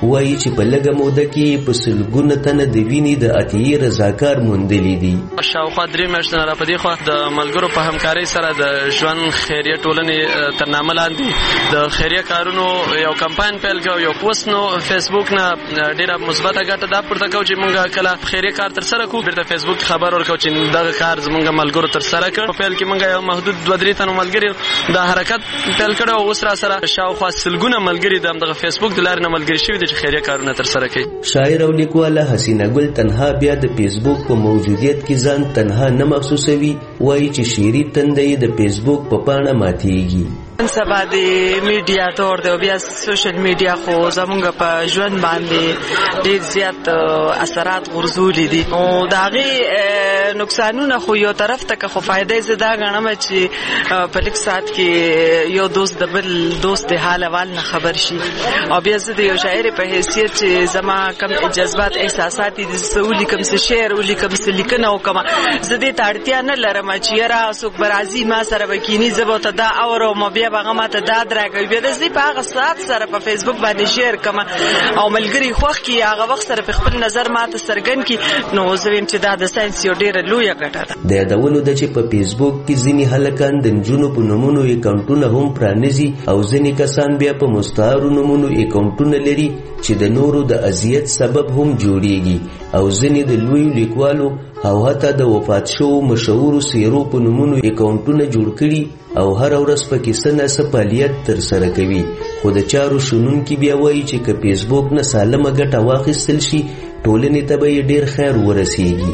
وایي چې په لږه موده کې په سلګونه تنه د وینې د عطیې رضاکار موندلي دي. شاوخوا 3 میاشتې نه راپدې خوا د ملګرو په همکارۍ سره د ژوند خیریه ټولنې تر نامه لاندې د خیریه کارونو یو کمپاین پیل کړو. یو پوسټ نو فیسبوک نه ډیره مثبته ګټه دا پورته کوي چې موږ کله خیریه کار تر سره کوو بیرته فیسبوک خبر ورکړو چې دغه کار زموږ ملګرو تر سره کړ. په پیل کې موږ یو محدود 2-3 تنو ملګري دا حرکت پیل کړو. اوس را سره شاوخوا سلګونه ملګري د فیسبوک د لارې نه ملګري شوي دي چې خیریه کارونه تر سره کوي. شاعر او لیکواله حسینه ګل تنها بیا د فیسبوک په موجودیت کې ځان تنها نه محسوسوي. وایي چې شعري تنده یې د فیسبوک په پاڼه ماتېږي. سبا د میډیا دور دی او بیا سوشل میډیا خو زمونږ په ژوند باندې ډېر زیات اثرات غورځولي دي او د هغې نقصانونه خو یو طرف ته که خو فایده یې زه دا ګڼم چې په لږ ساعت کې یو دوست د بل دوست د حال احوال نه خبر شي او بیا زه د یو شاعر په حیثیت چې زما کم جذبات احساسات دي زه ولیکم څه شعر ولیکم څه لیکنه وکړم زه دې ته اړتیا نه لرم چې یاره څوک به راځي ما سره به کیني زه به ورته دا اورم بیا هغه ماته دا درکوي بیا د زه په هغه ساعت سره په فیسبوک باندې شیر کوم او ملګري خوښ کړي هغه وخت سره په خپل نظر ماته څرګند کړي نو زه وایم چې دا د ساینس یو ډېره لویه ګټه ده. د یادولو ده چې په فیسبوک کې ځینې هلکان د نجونو په نومونو اکاونټونه هم پرانیزي او ځینې کسان بیا په مستعارو نومونو اکاونټونه لري چې د نورو د اذیت سبب هم جوړیږي او ځینې د لویو لیکوالو او حتی د وفات شوو مشهورو څیرو په نومونو اکاونټونه جوړ کړي او هر ورځ پکې څه نه څه فعالیت ترسره کوي. خو د چارو شنونکي بیا وایي چې که فیسبوک نه سالمه ګټه واخیستل شي ټولنې ته به یې ډېر خیر ورسیږي.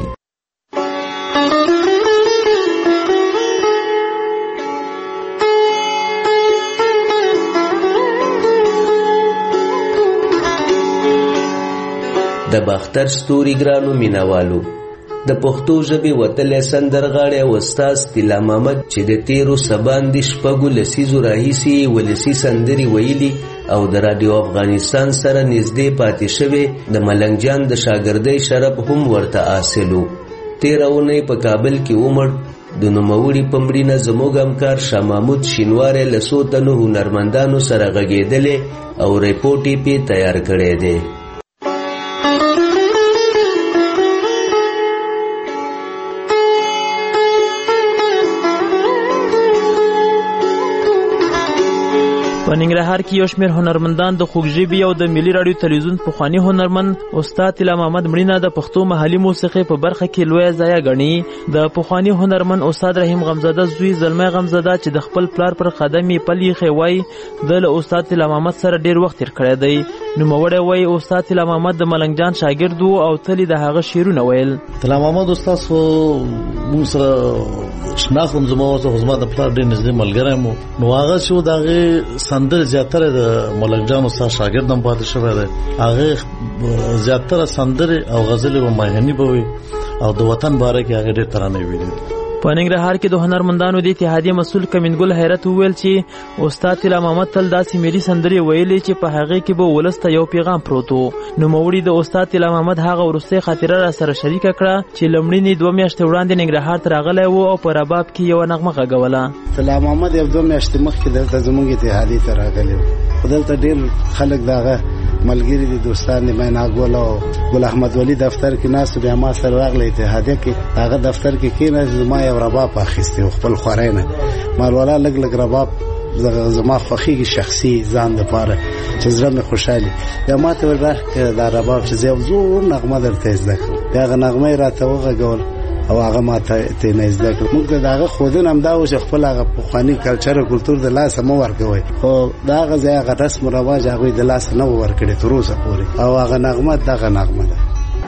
د باختر ستوري ګرانو مینوالو د پښتو ژبې وتلی سندرغاړی او استاد طلا محمد چې د تیرو سباندې شپږو لسیزو راهیسې ولسي سندرې ویلي او د رادیو افغانستان سره نږدې پاتې شوی د ملنګ جان د شاګردۍ شرف هم ورته حاصل و. تېره اونۍ په کابل کې ومړ. د نوموړي په مړینه زموږ همکار شاه محمود شینواری له څو تنو هنرمندانو سره غږېدلی او ریپورټ یې پې تیار کړی دی. په ننګرهار کې یو شمېر هنرمندان د خوږ ژبې او د ملي راډیو تلویزیون پخواني هنرمند استاد طلا محمد مړینه د پښتو محلي موسیقۍ په برخه کې لویه ضایعه ګڼي. د پخواني هنرمند استاد رحیم غمزاده زوی زلمی غمزاده چې د خپل پلار پر قدم یې پل ایښی وایي د له استاد طلا محمد سره ډېر وخت تېر کړی دی. نوموړی وایي استاد طلا محمد د ملنګ جان شاګرد و او تل د هغه شعرونه ویل. طلا محمد استاد خو موږ سره شناخت هم زما د پلار ډېر نږدې ملګری م نو هغه چې و د هغې سندرې زیاتره د ملک جان استاد شاګرد هم پاتې شوی دی. هغې زیاتره سندرې او غزلې به ماهني به وي او د وطن باره کې هغې ډېر ترانې ویلي. په ننګرهار کې د هنرمندانو د اتحادیې مسؤل کمینګل حیرت وویل چې استاد طلا محمد تل داسې ملي سندرې ویلې چې په هغې کې به ولس ته یو پیغام پروت و. نوموړي د استاد طلا محمد هغه وروستۍ خاطره را سره شریکه کړه چې له مړینې 2 میاشتې وړاندې ننګرهار ته راغلی و او په رباب کې یوه نغمه غږوله. طلا محمد یو 2 میاشتې مخکې دلته زموږ اتحادیې ته راغلی و خو دلته ډېر خلک د هغه ملګري دي دوستان دي میناګل او ګل احمد ولی دفتر کې ناست بیا ما سره راغلی اتحادیه کې هغه دفتر کې کېناست زما یو رباب اخیستی خپل خورۍ نه مالوالا لږ لږ رباب زما خوښېږي شخصي ځان دپاره چې زړه مې خوشحالي بیا ما ته ور راکړه دا رباب چې زه یو زوړ نغمه درته زده کړم بیا هغه نغمه یې راته وغږول او هغه ما ته نه زده کړه. موږ ته د هغه ښودنه همدا و چې خپل هغه پخواني کلچر او کلتور د لاسه مه ورکوئ خو د هغه ځای هغه رسم و رواج هغوی د لاسه نه و ورکړی تر اوسه پورې او هغه نغمه دغه نغمه ده.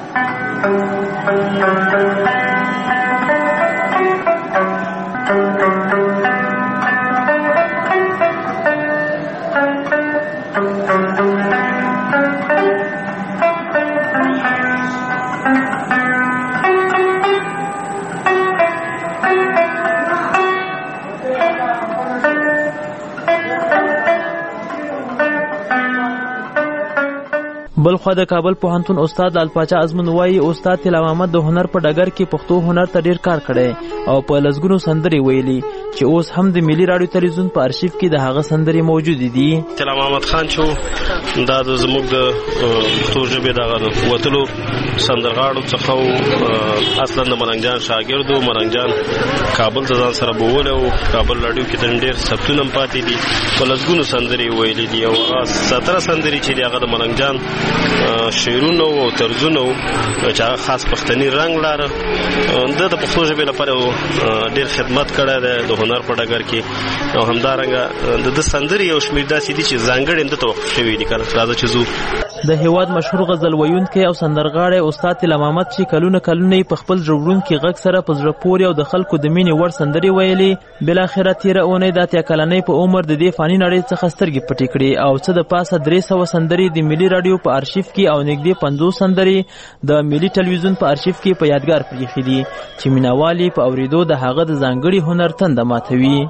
بلخوا د کابل پوهنتون استاد الپاچا ازمون وایي استاد طلا محمد د هنر په ډګر کې پښتو هنر ته ډیر کار کړی او په لسګونو سندرې ویلي. چې اوس هم د ملي راډیو تلویزیون په ارشیف کې د هغه سندرې موجودې دي. طلا محمد خان چې دا زموږ د پښتو ژبې دغه وتلو سندرغاړو څخه اصلا د ملنګ جان شاګرد و. ملنګ جان کابل ته ځان سره بولی و. کابل راډیو کې د ډېر ثبتونه هم پاتې دي. په لسګونو سندرې ویلي دي او 17 سندرې چې دي هغه د ملنګ جان شعرونه او طرزونه و چې هغه خاص پښتني رنګ لاره. د پښتو ژبې لپاره ډېر خدمت کړی دی د هنر په ډګر کې او همدارنګه د سندرې یو شمېر داسې دي چې ځانګړي دته وقف شوي دي. راځه چې ځو. د هیواد مشهور غزل ویونکی او سندرغاړی استاد طلا محمد چې کلونه کلونه په خپل ژوندونکي غږ سره په زړه پورې او د خلکو د مینې وړ سندرې ویلي، بلاخره تیره اونۍ د 8 کلنۍ په عمر د دې فاني نړۍ څخه سترګې پټې کړې او څه د پاسه 300 سندرې د ملي راډیو په ارشیف کې او نږدې 50 سندرې د ملي ټلویزیون په ارشیف کې په یادګار پرېښې دي چې مینوالي په اورېدو د هغه د ځانګړي هنر تنده ماتوي.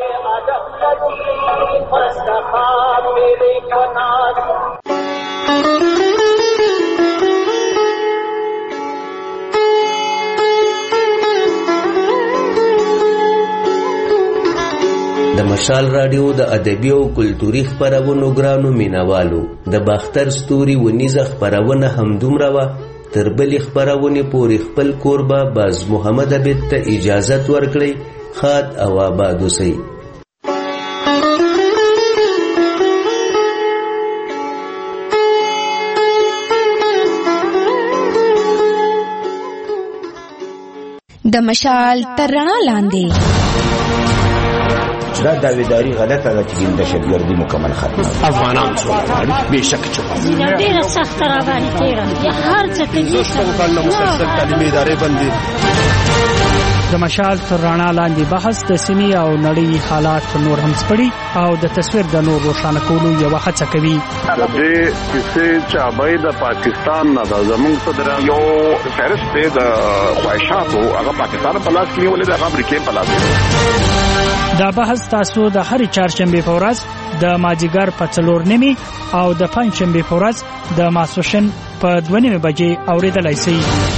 د مشال راډیو د ادبي او کلتوري خپرونو ګرانو مینوالو، د باختر ستوري ونیزه خپرونه همدومره وه. تر بلې خپرونې پورې خپل کوربه باز محمد عبید ته اجازت ورکړئ. ښاد او آباد اوسئ. د مشال تر رڼا لاندې دا داویداری غلطه ده چې دهشتګردي مکمل ختمه. افغانان څومره بېشکه چوپه ډېره سخته راباندې تېره هر څه کوي. مسلسل تعلیمي ادارې بندي. د مشال تر رڼا لاندې بحث د سیمې او نړۍ حالات نور هم سپړي او د تصویر د نور روښانه کولو یوه هڅه کوي. د دې کیسې چابۍ د پاکستان نه ده. زموږ صدر یو فهرست دی د خواهشاتو، هغه پاکستان په لاس کې نیولې ده، هغه امریکې په لاس کې. دا بحث تاسو د هرې چهارشنبې په ورځ د مازدیګر په 4:30 او د پنجشنبې په ورځ د ماسپښین په 2:30 بجې اورېدلای شئ.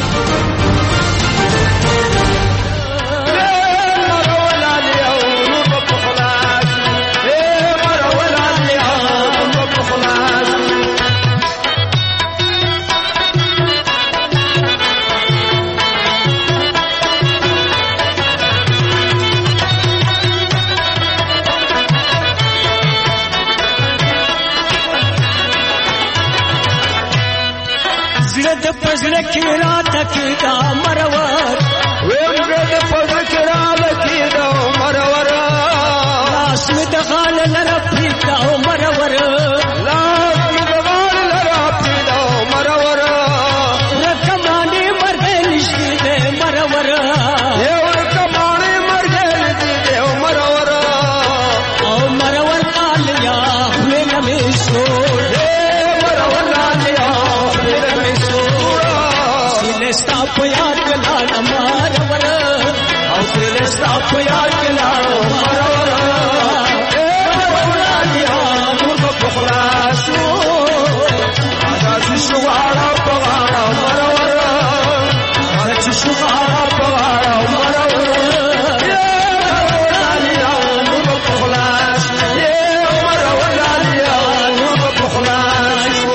پزړه کې را تکیدا مرور وېګه د پزړه کې را تکیدا مرور لاس می د غال لره پیدا مرور لاس می د غال لره پیدا مرور رکمانه مرګ نشته مرور یو رکمانه مرګ نشته مرور او مرور آلیا مې مې شو stop yaad kala marwar aur tere stop yaad kala marwar e marwar murko khlashu azaz shuara pawara marwar azaz shuara pawara marwar e marwar murko khlashu e marwar murko khlashu.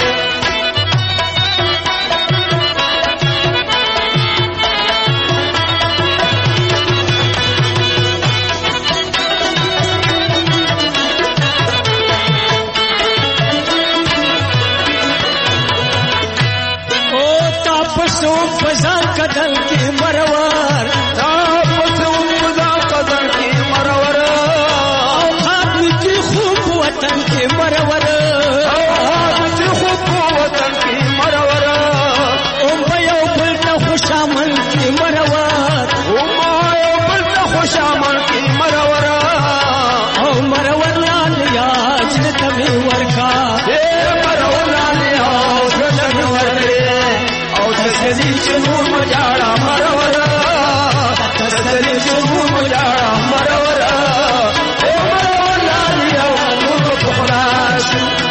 بازار قدر کی مرور بازار قدر کی مرور خاطر کی خوب وطن کی مرور خاطر خوب وطن کی مرور یو بل ته خوشامن کی مرور یو بل ته خوشامن کی مرور او مرور لال یا جنت می ورکا مرور لال یا جنت می ورکا تسلی چنور مجاڑا مرورا تسلی چنور مجاڑا مرورا اے مرور لالیا نور بخلاش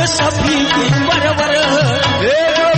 सभी वर वर